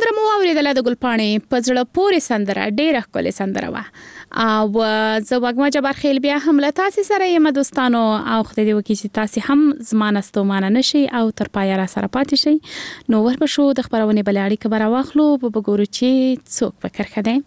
سندره مو اوریدله د ګلپاڼې په زړه پورې سندره ډېره ښکلې سندره وه او زه وږمه جبار خیل بیا هم له تاسې سره یم دوستانو او خدای دې وکړي چې تاسې هم زما نه ستومانه نه شئ او تر پایه را سره پاتې شئ. نو ورپسو د خپرونې بلې اړیکه به راواخلو په وګورو چې څوک په کرښه دی.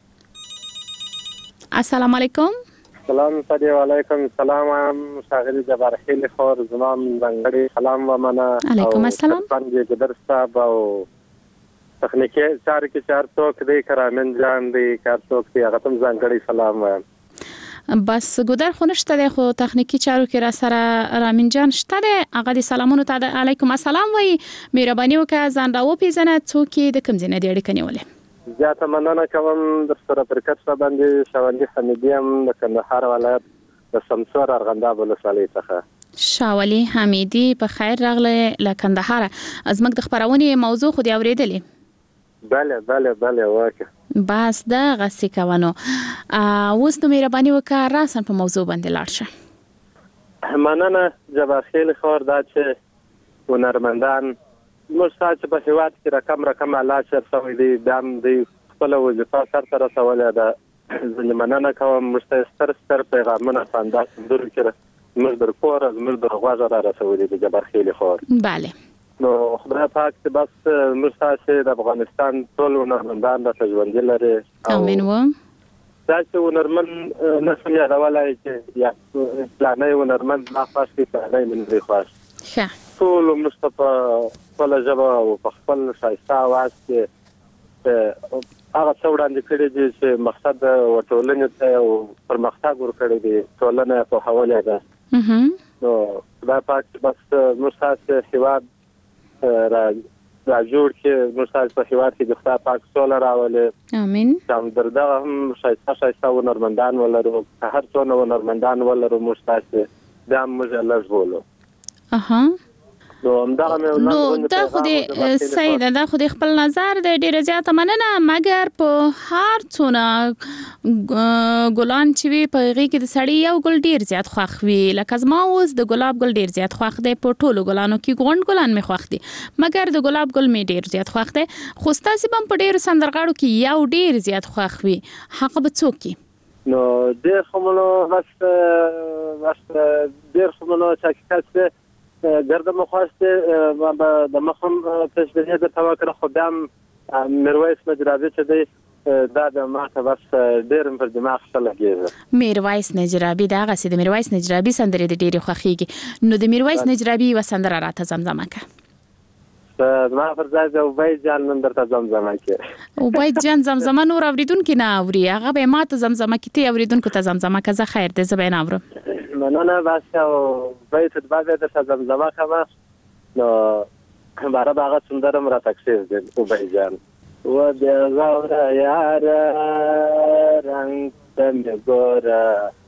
السلام علیکم. سلام پدې وعلیکم السلام شاغلی جبار خیل خور زمام زنګړي سلام و منه. علیکم السلام. څنګه ګدر صاحب او تخنیکی چار کې چار څوک دی کرامن جان دی کار څوک دی هغه تم ځانګړی سلام وایم. بس ګودر خو نشته دی خو تخنیکی چارو کې را سره رامین جان شته دی هغه د سلامونو ته علیکم السلام وای مهرباني وکړه ځان راو پیژنه څوک د کوم ځای نه دی اړیکه نیولې. زیاته مننه کوم د سره پرکټ سره باندې شاوندي حمیدیم د کندهار ولایت د سمسور ارغنداب ولسوالۍ څخه. شاولی حمیدی په خیر راغله ل کندهار. از مګ د خبرونه موضوع خو دی اوریدلې؟ بله بله بله واکه بس دا غسی کوونو اوس نو مهرباني وکړه راسن په موضوع باندې لاړ شه. مننه جبار خیل خور دا چې هنرمندان موږ ساعت په هیواد کې رقم رقم علاج شوی دی دام دی خپل وظیفه سر ته رسولې ده. زه مننه کوم موږ ستر ستر پیغامونه پانداس درو کړه موږ در کور موږ در غواړه را رسولې دی جبار خیل خور. بله نو خدای پاک ته بس موږ تاسو د افغانستان ټول هنرمندان د ژوند لري. امين و. تاسو هنرمند نسل یادولای چې یا پلانې هنرمند ما خاصه پلانې من دی خاص. ښه. ټول مصطفی خپل جبا او خپل شایسته आवाज کې هغه څوړاندې کړی دي چې مقصد وټولنې ته او پرمختګ ورکړي دي ټولنه په حواله ده. اها. نو خدای پاک بس موږ تاسو هیواد را را جوړ کې موږ په هیواد کې د خدای پاک سوله راولې. امين. څنګه دردا هم شایسته شایسته هنرمندان ولرو هر څونه هنرمندان ولرو موږ تاسو دا موږ الله زولو. اها. نو همدغه مې نو دا خو دې سید دا خو دې خپل نظر د ډیره زیاته مننه مګر په هر څونه ګلان چې وي په غي کې د سړی یو ګل ډیر زیات خوښ وي لکه زما اوس د ګلاب ګل ډیر زیات خوښ دی په ټولو ګلانو کې غونډ ګلان مې خوښ دي مګر د ګلاب ګل مې ډیر زیات خوښ دی خو ستاسو بم په ډیر سندرغاړو کې یو ډیر زیات خوښ وي حق به څوک نو ډیر خمنو بس بس ډیر خمنو چې کله ګرد مخواسته د مخم تشبیه د توکل خدام میرویس نجرابی چې دی دا د ماته بس ډیر پر دماغ څه لګیږي. میرویس نجرابی دا غسی د میرویس نجرابی سندره د ډیره خوخیږي نو د میرویس نجرابی و سندره راته زمزمه کا ما پر ځای د وبای جان نن درته زمزمه کې وبای جان زمزمه نور اوریدونکو نه اوري هغه به ماته زمزمه کې تی اوریدونکو ته زمزمه کا زه خیر دې زبین اورم. مننه بس او بیت د باندې د زمزمه کما نو بارا باغ سندرم را تکسیز دي او بای جان و د غور یار رنگ تم ګورا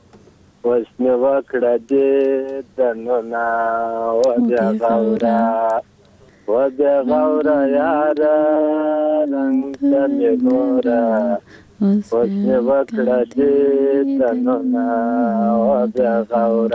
وسنه وکړه دې دنو نا و د غور و د غور یار رنگ تم ګورا وسنه وکړه دې دنو نا و د غور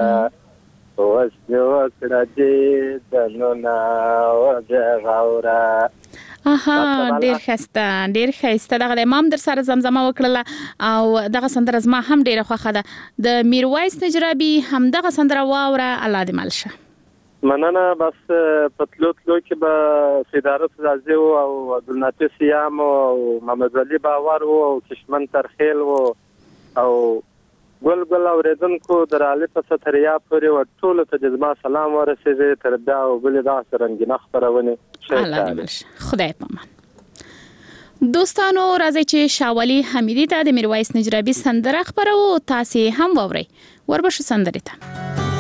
وسنه وکړه دې دنو نا و د غور. اها ډیر خسته ډیر خسته دغه امام در سره زمزمه وکړه او دغه سندره زما هم ډیره خوښه ده د میرویس نجرابی هم دغه سندره واوره الله دې ملشه. مننه بس پتلو تلو کې به سیدارت رازي او عبدالناصر سیام او محمد علي باور او کشمن ترخیل او ګل ګل اوریدونکو درالي په ستریا پورې و ټول ته جزما سلام ورسېږي تر دا او بل دا سرنګینه خبرونه الله دې ملشه خدای پامان. دوستانو راځي چې شاولی حمیدی ته د میرویس نجرابی سندره خبرو تاسو هم ووري وربشو سندره ته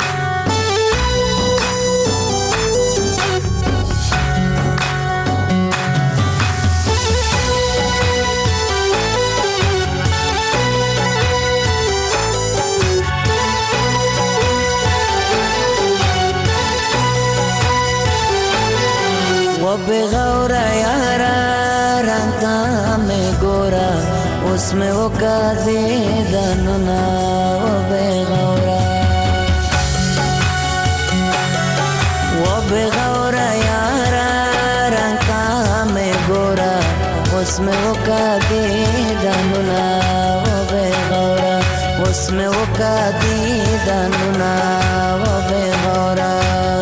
بغورا یارا رنگا میں گورا اس میں وہ قاضی دننا وہ بغورا وہ بغورا یارا رنگا میں گورا اس اوس مې وکا دیدنونه و بې غوره اوس مې وکا دیدنونه و بې غوره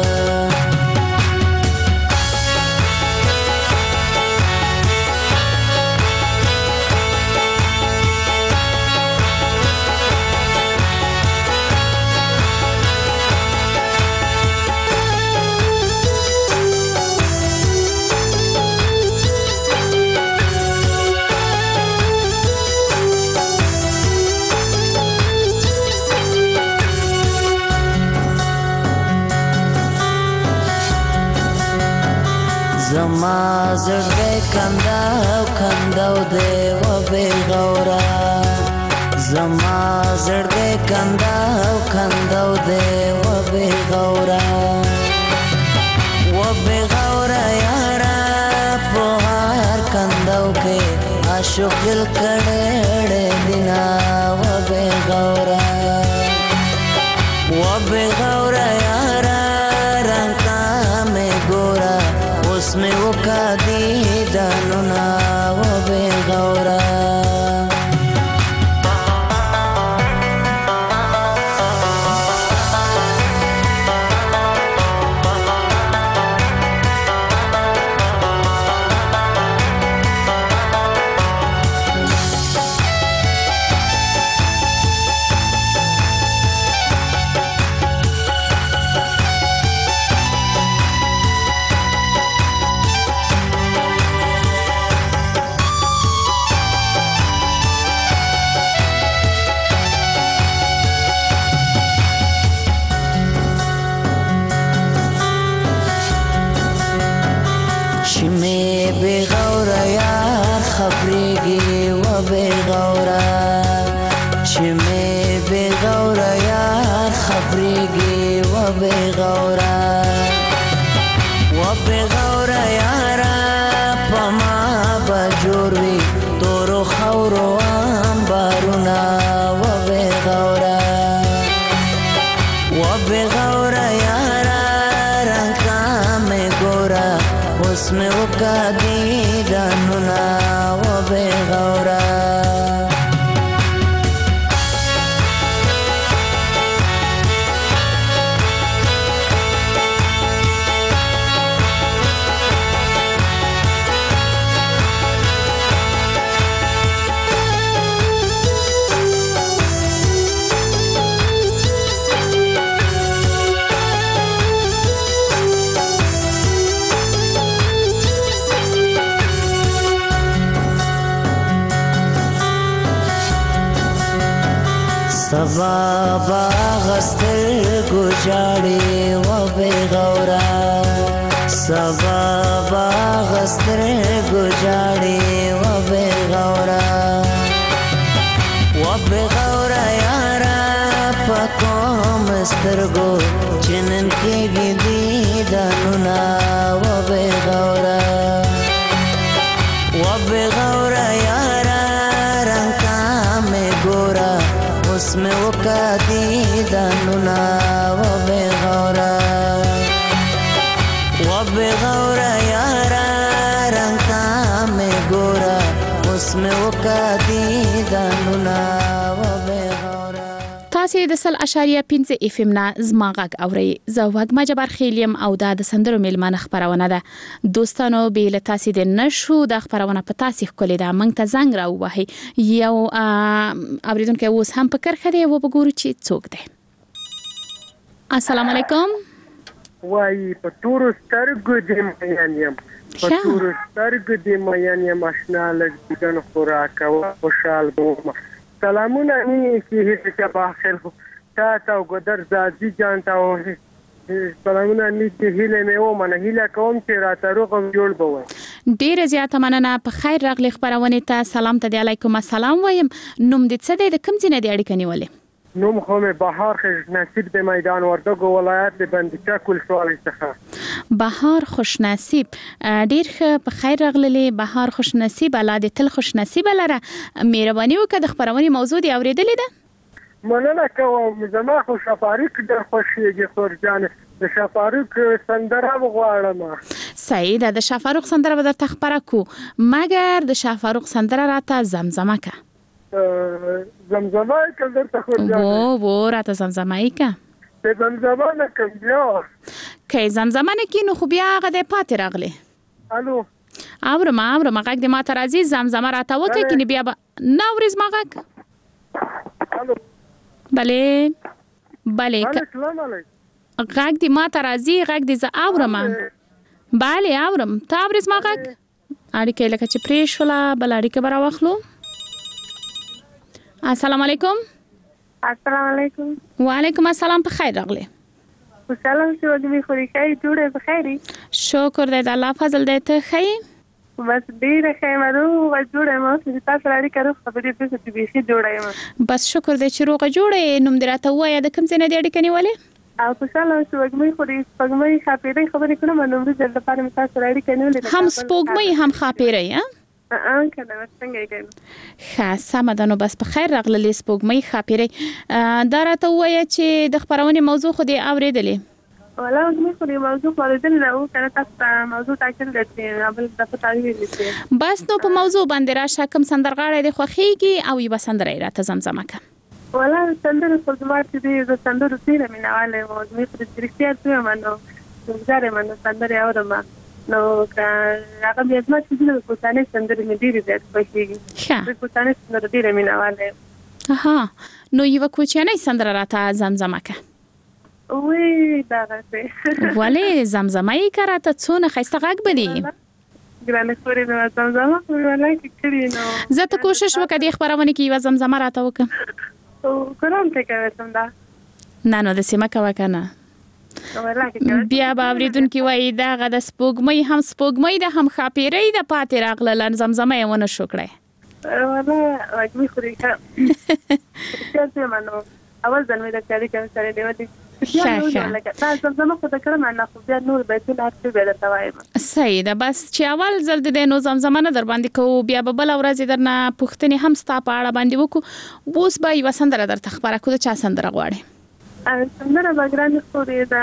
زما زړګی کنداو کنداو دی و بې غوره زما زړګی کنداو کنداو دی و بې غوره و بې غوره یاره په هر کنداو کې عاشق دل کړی دینا و بې غوره و بې غوره یاره رنګه مې ګوره اوس مې وکا دیدنونه و بې غوره سبا باغستر گجاڑی و بے غورا سبا باغستر گجاڑی و بے غورا و بے غورا یارا پاکوم استرگو چنن کی گی دیدنونا و بے غورا و بے غورا یارا رنکا میں گورا اوس مې وکا دیدنونه و بې غوره و بې غوره یاره رنګه مې ګوره اوس مې وکا دیدنونه و بې غوره تاسې د سل اشاریه پنځه اف ام نه زما غږ اورئ زه وږمه جبار خیلیم او دا د سندرو میلمانه خبرونه ده دوستانو به له تاسې د نشو د خبرونه په تاسې خولې ده مونږ ته زنګ راووهئ یو اوریدونکو اوس هم په کرخه دی و بګورو چې څوک دی السلام علیکم وای په تور سترګو دې مېن یم په تور سترګو دې مېن یم آشنا لږ دن خوراک او خوشحال بوم سلامونه مې چې هیڅ په اخر تا تا ګدر زادي جان تا سلامونه مې چې هیله مې و منه هیله کوم چې راته روغم جوړ بوي ډیره زیاته مننه په خیر راغلی خبرونه ته سلام ته علیکم السلام وایم نوم دې څه دی د کوم ځای نه دی اړیکه نیولې نوم خو مې بهار خوش نصیب د میدان وردګو ولایت د بندچا کول سوال څخه بهار خوش نصیب ډیر په خیر راغلی بهار خوش نصیب الله دې تل خوش نصیب لره مهرباني وکړه د خبرونه موضوع دی اوریدلې ده مننه کوم زما خو شفاریک د خوشیږي خورجان د شفاروق سندره وغواړم. صحیح ده، د شفاروق سندره به درته خبره کو، مګر د شفاروق سندره راته زمزمه کا. زمزمه کله درته خو ځه. وو وو راته زمزمه کا. د زمزمه نه کوم بیا. کې زمزمه نه کینو خو بیا هغه د پاتې راغله. الو. اورم اورم غږ د ما تر عزیز زمزمه راته وکي کني بیا نورز ما غږ. الو. بله بله السلام علیکم. غږ د ما تر عزیز غږ د ز اورم. بله اورم تا اورز ما غږ. اړیکه لکه چې پرې شولا بل اړیکه برا واخلو. السلام علیکم. السلام علیکم. وعلیکم السلام، په خیر راغلی. سلام شو د می خوري خیر جوړه په خیري. شکر دې د الله فضل دې ته خیر. بس ډیره خیمرو و جوړه ما چې تاسو لري کړو خبرې په څه به شي جوړه ما. بس شکر دې چې روغه جوړه نوم دې راته وایي د کوم ځای نه دې اړیکه نیولې؟ او په سلام شو د می خوري سپګمې خاطرې خبرې کړم نو موږ د لپاره مې تاسو لري کړو. هم سپګمې هم خاطرې ها؟ ان کنه څنګه یې ښه سم ده، نو بس په خیر راغلې سپوږمۍ خاطرې. دا راته وایي چې د خبرونې موضوع خو دې اورېدلې؟ ولا موږ خو دې موضوع اورېدلې نو کنه تاسو موضوع ټاکل دي ابل د پټاوي دي. بس نو په موضوع باندې راشه کوم سندرغاړی د خوخيږي او یو سندره راته زمزمه کا. ولا سندره خو زمات دي د سندرو تیر مینواله او موږ په تریختیا ته منو زغره منو سندره اورم نو هغه بیا زما چې د کوټانه سندره مې ډیره زیات خوښیږي. د کوټانه سندره ډیره مینواله. اها نو یو کوچنی سندره راته زمزمه کا. وی دا راته. ولې زمزمه یې کراته څونه خسته غږ بدی. ګرانه خوري نو زمزمه خو ولای کړی نو. زه ته کوشش وکړم د خبرونه کې یو زمزمه راته وکم. او کوم څه کوي څنګه؟ نه نو د سیمه کا وکنه. بیا به اوریدونکو وایي دا غد سپوږمۍ هم سپوږمۍ ده هم خاپیرې ده پاتې راغله زمزمه یې ونه شو کړی. والله واجبي خوري ښه څه منو اول ځل مې د کاري کوم سره دی ودی دا زمزمه خو د کړم نه خو بیا نور به ټول اړتیا به درته وایم. صحیح ده، بس چې اول ځل د نو زمزمه نه در باندې کوو بیا به بل ورځ درنه پوښتنې هم ستا په اړه باندې وکړو. اوس به یو سندره درته خبره کو د چا سندره غواړي؟ سندره باګران خوري دا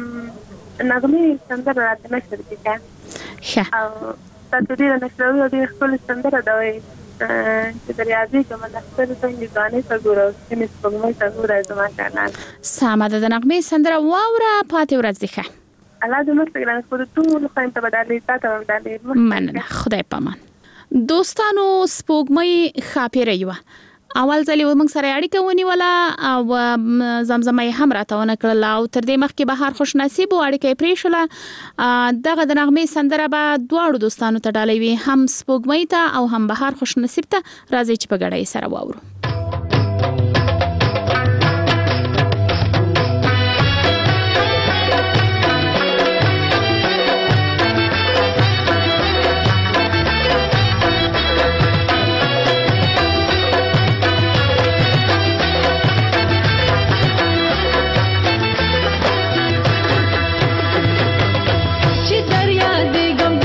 نغمه سندره راته نشته کیږي. ښه او تاسو دې نشروي دې خپل سندره دا وایي چې د ریاضي کوم د خپل څنګه ځانې سګورو چې مې څنګه سګورای زما کانال. سمه ده، د نغمه سندره واوره پاتې ورځ دی ښه. الله دې مو څنګه خپل ټول خو ته بدلې تاسو بدلې. مننه، خدای پامان. دوستانو سپوږمۍ خاپیرې یو اول ځلې موږ سره اړیکه ونیوله او زمزمه هم راتونه کړل او تر دې مخکې بهار خوش نصیب او اړیکه پرې شوله. دغه د نغمې سندره به دواړو دوستانو ته ډالۍ وي، هم سپوږمۍ ته او هم بهار خوش نصیب ته. راځي چې په ګډه سره واورو.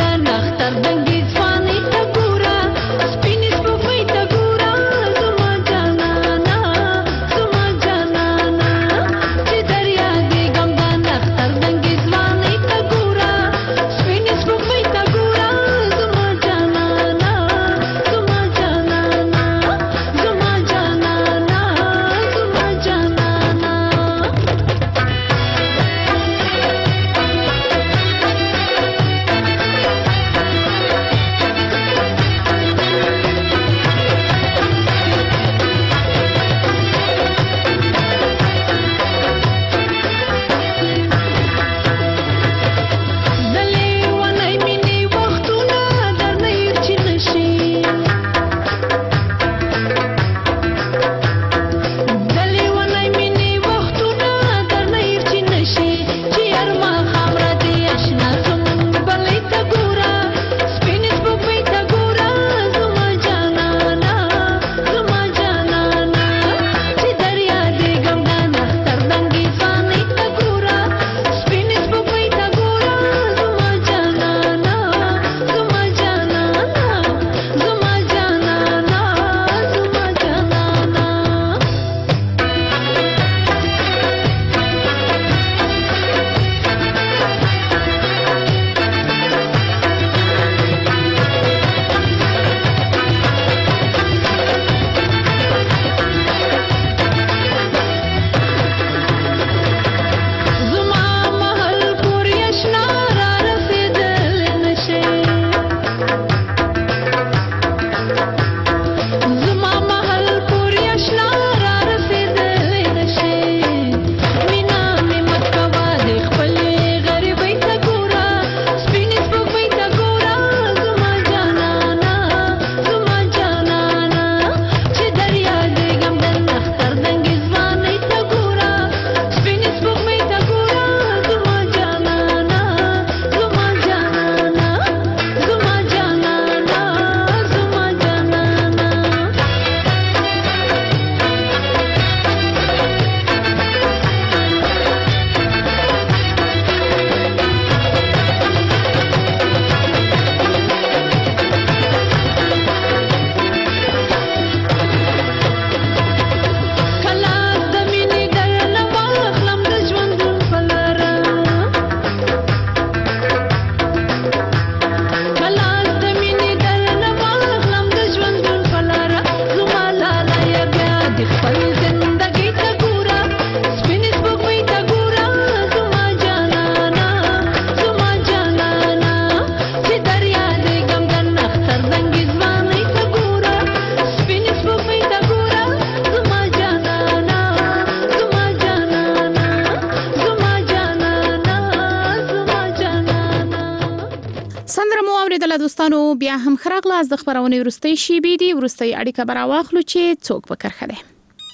Thank you. دوستانو بیا هم خراغله از د خبرونه ورستي شیبې دي ورستي اړیکه براواخلو چې څوک به کرخه ده.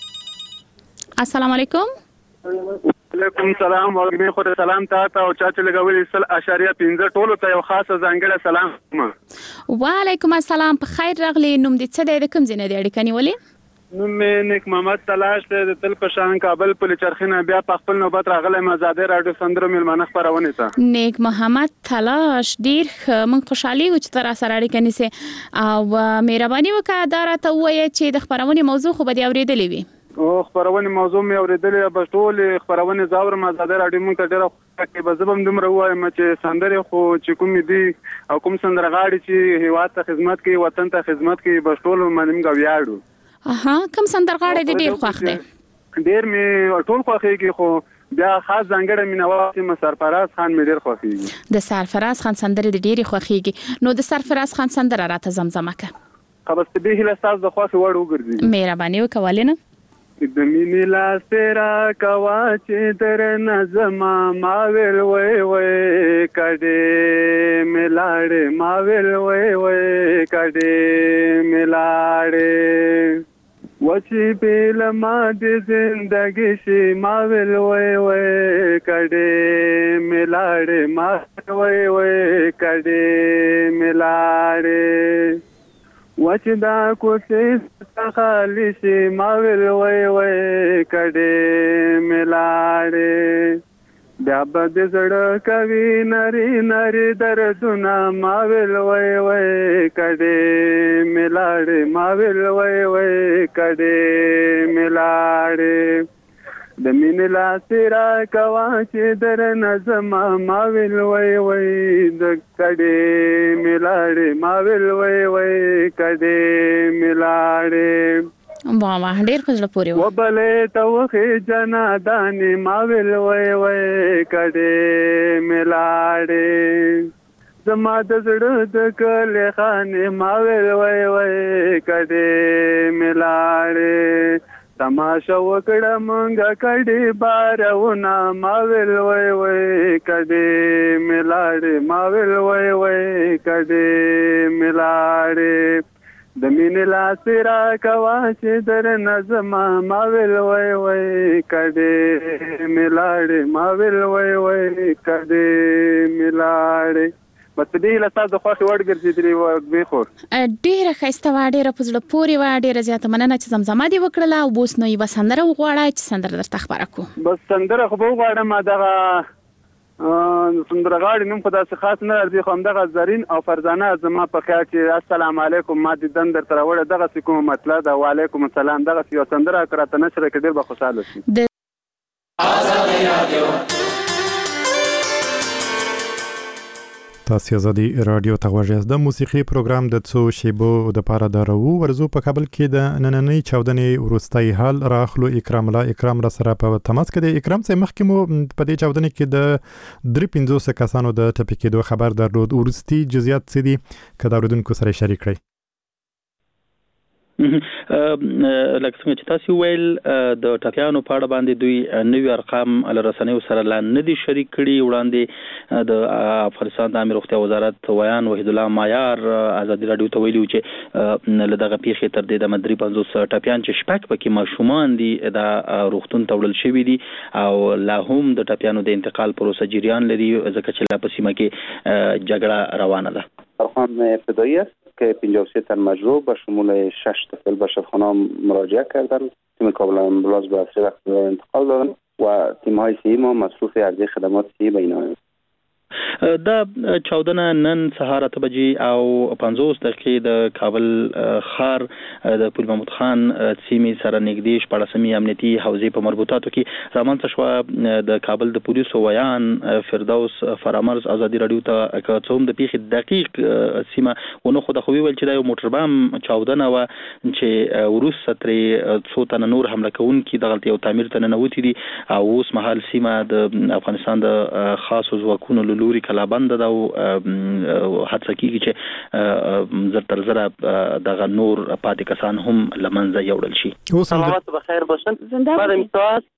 السلام علیکم. علیکم سلام ورګمې خو سلام تاسو او چا چې لګولې سل اشاریه پنځه ټولو ته یو خاصه ځانګړی سلام. وعلیکم السلام په خیر راغلی. نوم دې څه دی د کوم ځای نه دی اړیکه نیولې؟ نوم مې نیک محمد تلاش دی د تل په شان کابل په چرخینه بیا په خپل نوبت راغلی مزاده رادیو سندرو ملمانه خبرونه ته. نیک محمد تلاش ډیر من خوشحالي و چې تر سره اړیکه نیسه او مهرباني وکړه دا راته وایي چې د خبرونه موضوع خو به دی اوریدلې وي. او خبرونه موضوع مې اوریدلې به ټول خبرونه زاور مزاده رادیو مونږ ته ډیره کې به زبم دومره وایم چې سندره خو چې کوم دي او کوم سندرغاړي چې هیواد ته خدمت کوي وطن ته خدمت کوي به ټول منیم غویاړو. اها کوم سندرغاړي دې ډیر خوښ دي؟ ډیر مې ټول خوښيږي خو بیا خاص ځانګړی مینوال ما سرفراز خان مې ډیر خوښيږي. د سرفراز خان سندره دې ډیر خوښيږي. نو د سرفراز خان سندره راته زمزمه کړه. خبرت به له تاسو د خوښ وړ وګرځي. مهرباني وکولې نه د مینې لاس تیرا کوا چې در نظما ما ویل وای وای کډې ملاړې ما ویل وای وای کډې ملاړې وچی پیل ما د زندګی شي ما ویل وای وای کډې ملاړې ما وای وای کډې ملاړې وچدا کوڅه خالی شي ما ویل وای وای کډې ملاړې بیا بد زړه کوي نری نری دردونه ما ویل وای وای کډې ملاړې ما ویل وای وای کډې ملاړې د مینې لاس را کوا چې در نظم ما ویل وای وای د کډې ملاړې ما ویل وای وای کډې ملاړې بابا ډېر خوشاله پوری و بلې توخه جنا دانی ما ویل وای وای کډې ملاړې زما د زړه د کله خانه ما ویل وای وای کډې ملاړې تماشا وکړه مونږه کډې بارونه ما ویل وای وای کډې ملاړې ما ویل وای وای کډې ملاړې د مینې لاس را کوا چې در نظم ما ویل وای وای کډې ملاړې ما ویل وای وای کډې ملاړې بس دې له تاسو خو وړ ګرځېدلی و به خو ډیره ښایسته و ډیره په زړه پورې و ډیره زیاته مننه چې زمزمه دې وکړله او اوس نو یوه سندره وغواړه چې سندره درته خبره کړو. بس سندره خو به وغواړم دغه سندرغاړي نوم په داسې خاص نه راځي خو همدغه زرین او فرزانه زما په خیال چې السلام علیکم ما دې دن درته راوړه دغسې کومه مطلب ده وعلیکم السلام دغسې یوه سندره که راته نشره کړې ډېر به خوشحاله شي. ازادي رادیو تاسو ازادي رادیو ته غوږی د موسیقي پروګرام د څو شیبو د پاره دارو ورزو په کابل کې د نننۍ چاودنې ورستۍ حال راخلو اکرام الله اکرام را سره په تماس کې د اکرام سره مخکې مو په دې چاودنې کې د درې پنځوس کسانو د ټپي کېدو خبر درلود. ورستي جزئیات څه دي که دا اوریدونکو سره شریک کړئ؟ لکه څنګه چې تاسو ویل د ټپیانو په اړه باندې دوی نوې ارقام له رسنیو سره لا نه دي شریک کړي. وړاندې د افغانستان د امیر روغتیا وزارت ویان وحید الله مایار ازادي رادیو ته ویلي چې له دغه پیښې تر دې د مدري پنځوس ټپیان چې شپږ پکې ماشومان دي د روغتون ته وړل شوي دي او لا هم د ټپیانو د انتقال پروسه جریان لري ځکه چې لا په سیمه کې جګړه روانه ده. ارقام ابتدایی است که پنجاه و سه تن مجروح به شمول شش تا فعل باشدخانه مراجعه کردند. تیم کابل آمبولانس به اسری وقت انتقال دادند و تیم های سی ما مصروف عرضه خدمات سی به اینا است. دا چاودنه نن سهار اته بجې او پنځوس دقیقې د کابل ښار د پل محمود خان سیمې سره نږدې شپاړسمې امنیتي حوزې په مربوطاتو کې رامنځته شوه. د کابل د پولیسو ویان فردوس فرامرز ازادي رادیو ته که څه هم د پیښې دقیق سیمه ونه ښوده خو ویل چې دا یو موټر بام چاودنه وه چې وروسته ترې څو تنه نور حمله کوونکي دغلته یو تعمیر ته ننوتي دي او اوس مهال سیمه د افغانستان د خاصو ځواکونو لوري کلابند ده او هڅه کیږي چې زر تر زره دغه نور پاتې کسان هم لمنځه یوړل شي. سلامت بخیر باشن. بعد امتحان هستم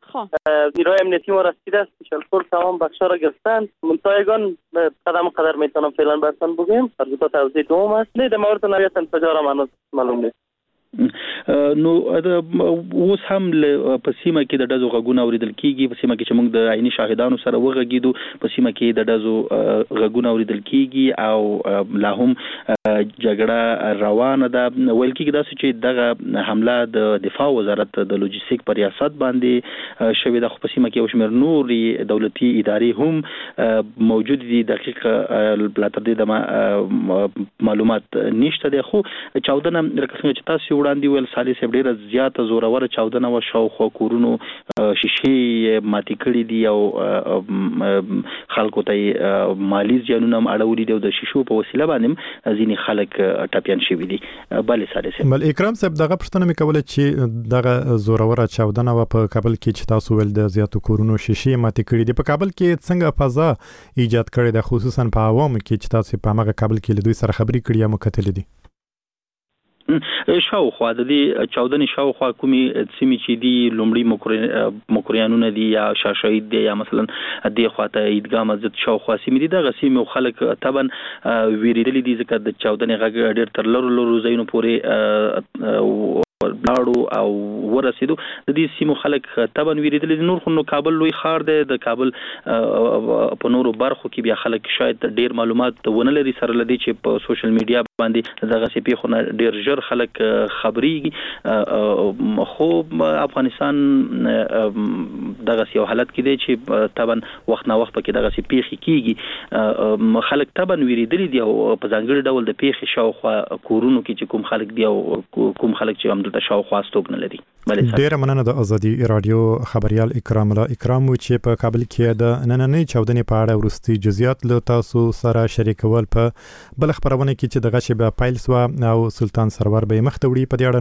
نیروهای امنیتی ما رسیده است، شلخور تمام بخشا را گرفتن. منتهیگان قدم قدر میتونم فعلا برسن بگیم. البته توضیح دوم است. نه در مورد نویت انفجار هم هنوز معلوم نیست. نو اوس هم په سیمه کې د ډزو غږونه اوریدل کیږي، په سیمه کې چې موږ د عیني شاهدانو سره وغږیدو، په سیمه کې د ډزو غږونه اوریدل کیږي او لا هم جګړه روانه ده. ویل کیږي داسې چې دغه حمله د دفاع وزارت د لوجستیک په ریاست باندې شوې ده، خو په سیمه کې یو شمېر نورې دولتي ادارې هم موجود دي. دقیق لا تر دې د معلومات نشته دي، خو چاودنه لکه څنګه چې تاسو وړاندې ویل سالي صاحب ډیره زیاته زوروره چاودنه و، شاوخوا کورونو شیشې ماتې کړي دي او خلکو ته مالی زیانونه هم اړولي دي او د شیشو په وسیله باندې ځینې خلک ټپیان شوي دي. بلې سالي صاحب بل اکرام صاحب دغه پوښتنه مې کوله چې دغه زوروره چاودنه و په کابل کې چې تاسو ول د زیاتو کورونو شیشې ماتې کړي دي، په کابل کې څنګه فضا ایجاد کړي ده، خصوصا په عوامو کې چې تاسو په هغه کابل کې له دوی سره خبرې کړې یا مکتلې دي؟ شاوخوا د دې چاودنې شاوخوا کومې سیمې چې دي لومړي مکریانونه دي یا شاشید دي یا مثلا د خواته عیدګاه مسجد شاوخوا سیمې دي، دغه سیمې خلک طبعا ویریدلي دي ځکه د چاودنې غږ ډېر تر لرو لرو ځایونو پورې لاړو او ورسېدو. د دې سیمو خلک طبعا ویریدلي دي. نور خو نو کابل لوی ښار دی، د کابل په نورو برخو کې بیا خلک شاید ډېر معلومات ونه لري سره لدی چې په سوشل میډیا باندې دغه سي پیښونه ډېر ژر خلک خبريږي. خو افغانستان دغه یو حالت کې دی چې طبعا وخت نه وخت کې دغه سي پیښې کیږي، خلک طبعا ویریدلي دي او په ځانګړي ډول د پیښې شاوخوا کورونو کې چې کوم خلک دی او کوم خلک چې هم د شاوخوا ستوګ نه لري. ډیره مننه د ازادي رادیو خبريال اکرام الله اکرام چې په کابل کې د نننۍ چاودنې په اړه ورستي جزئیات له تاسو سره شریکول په بل خبرونه کې چې دغه شی په پایل سو او سلطان سرور به مخ ته وړي په دې اړه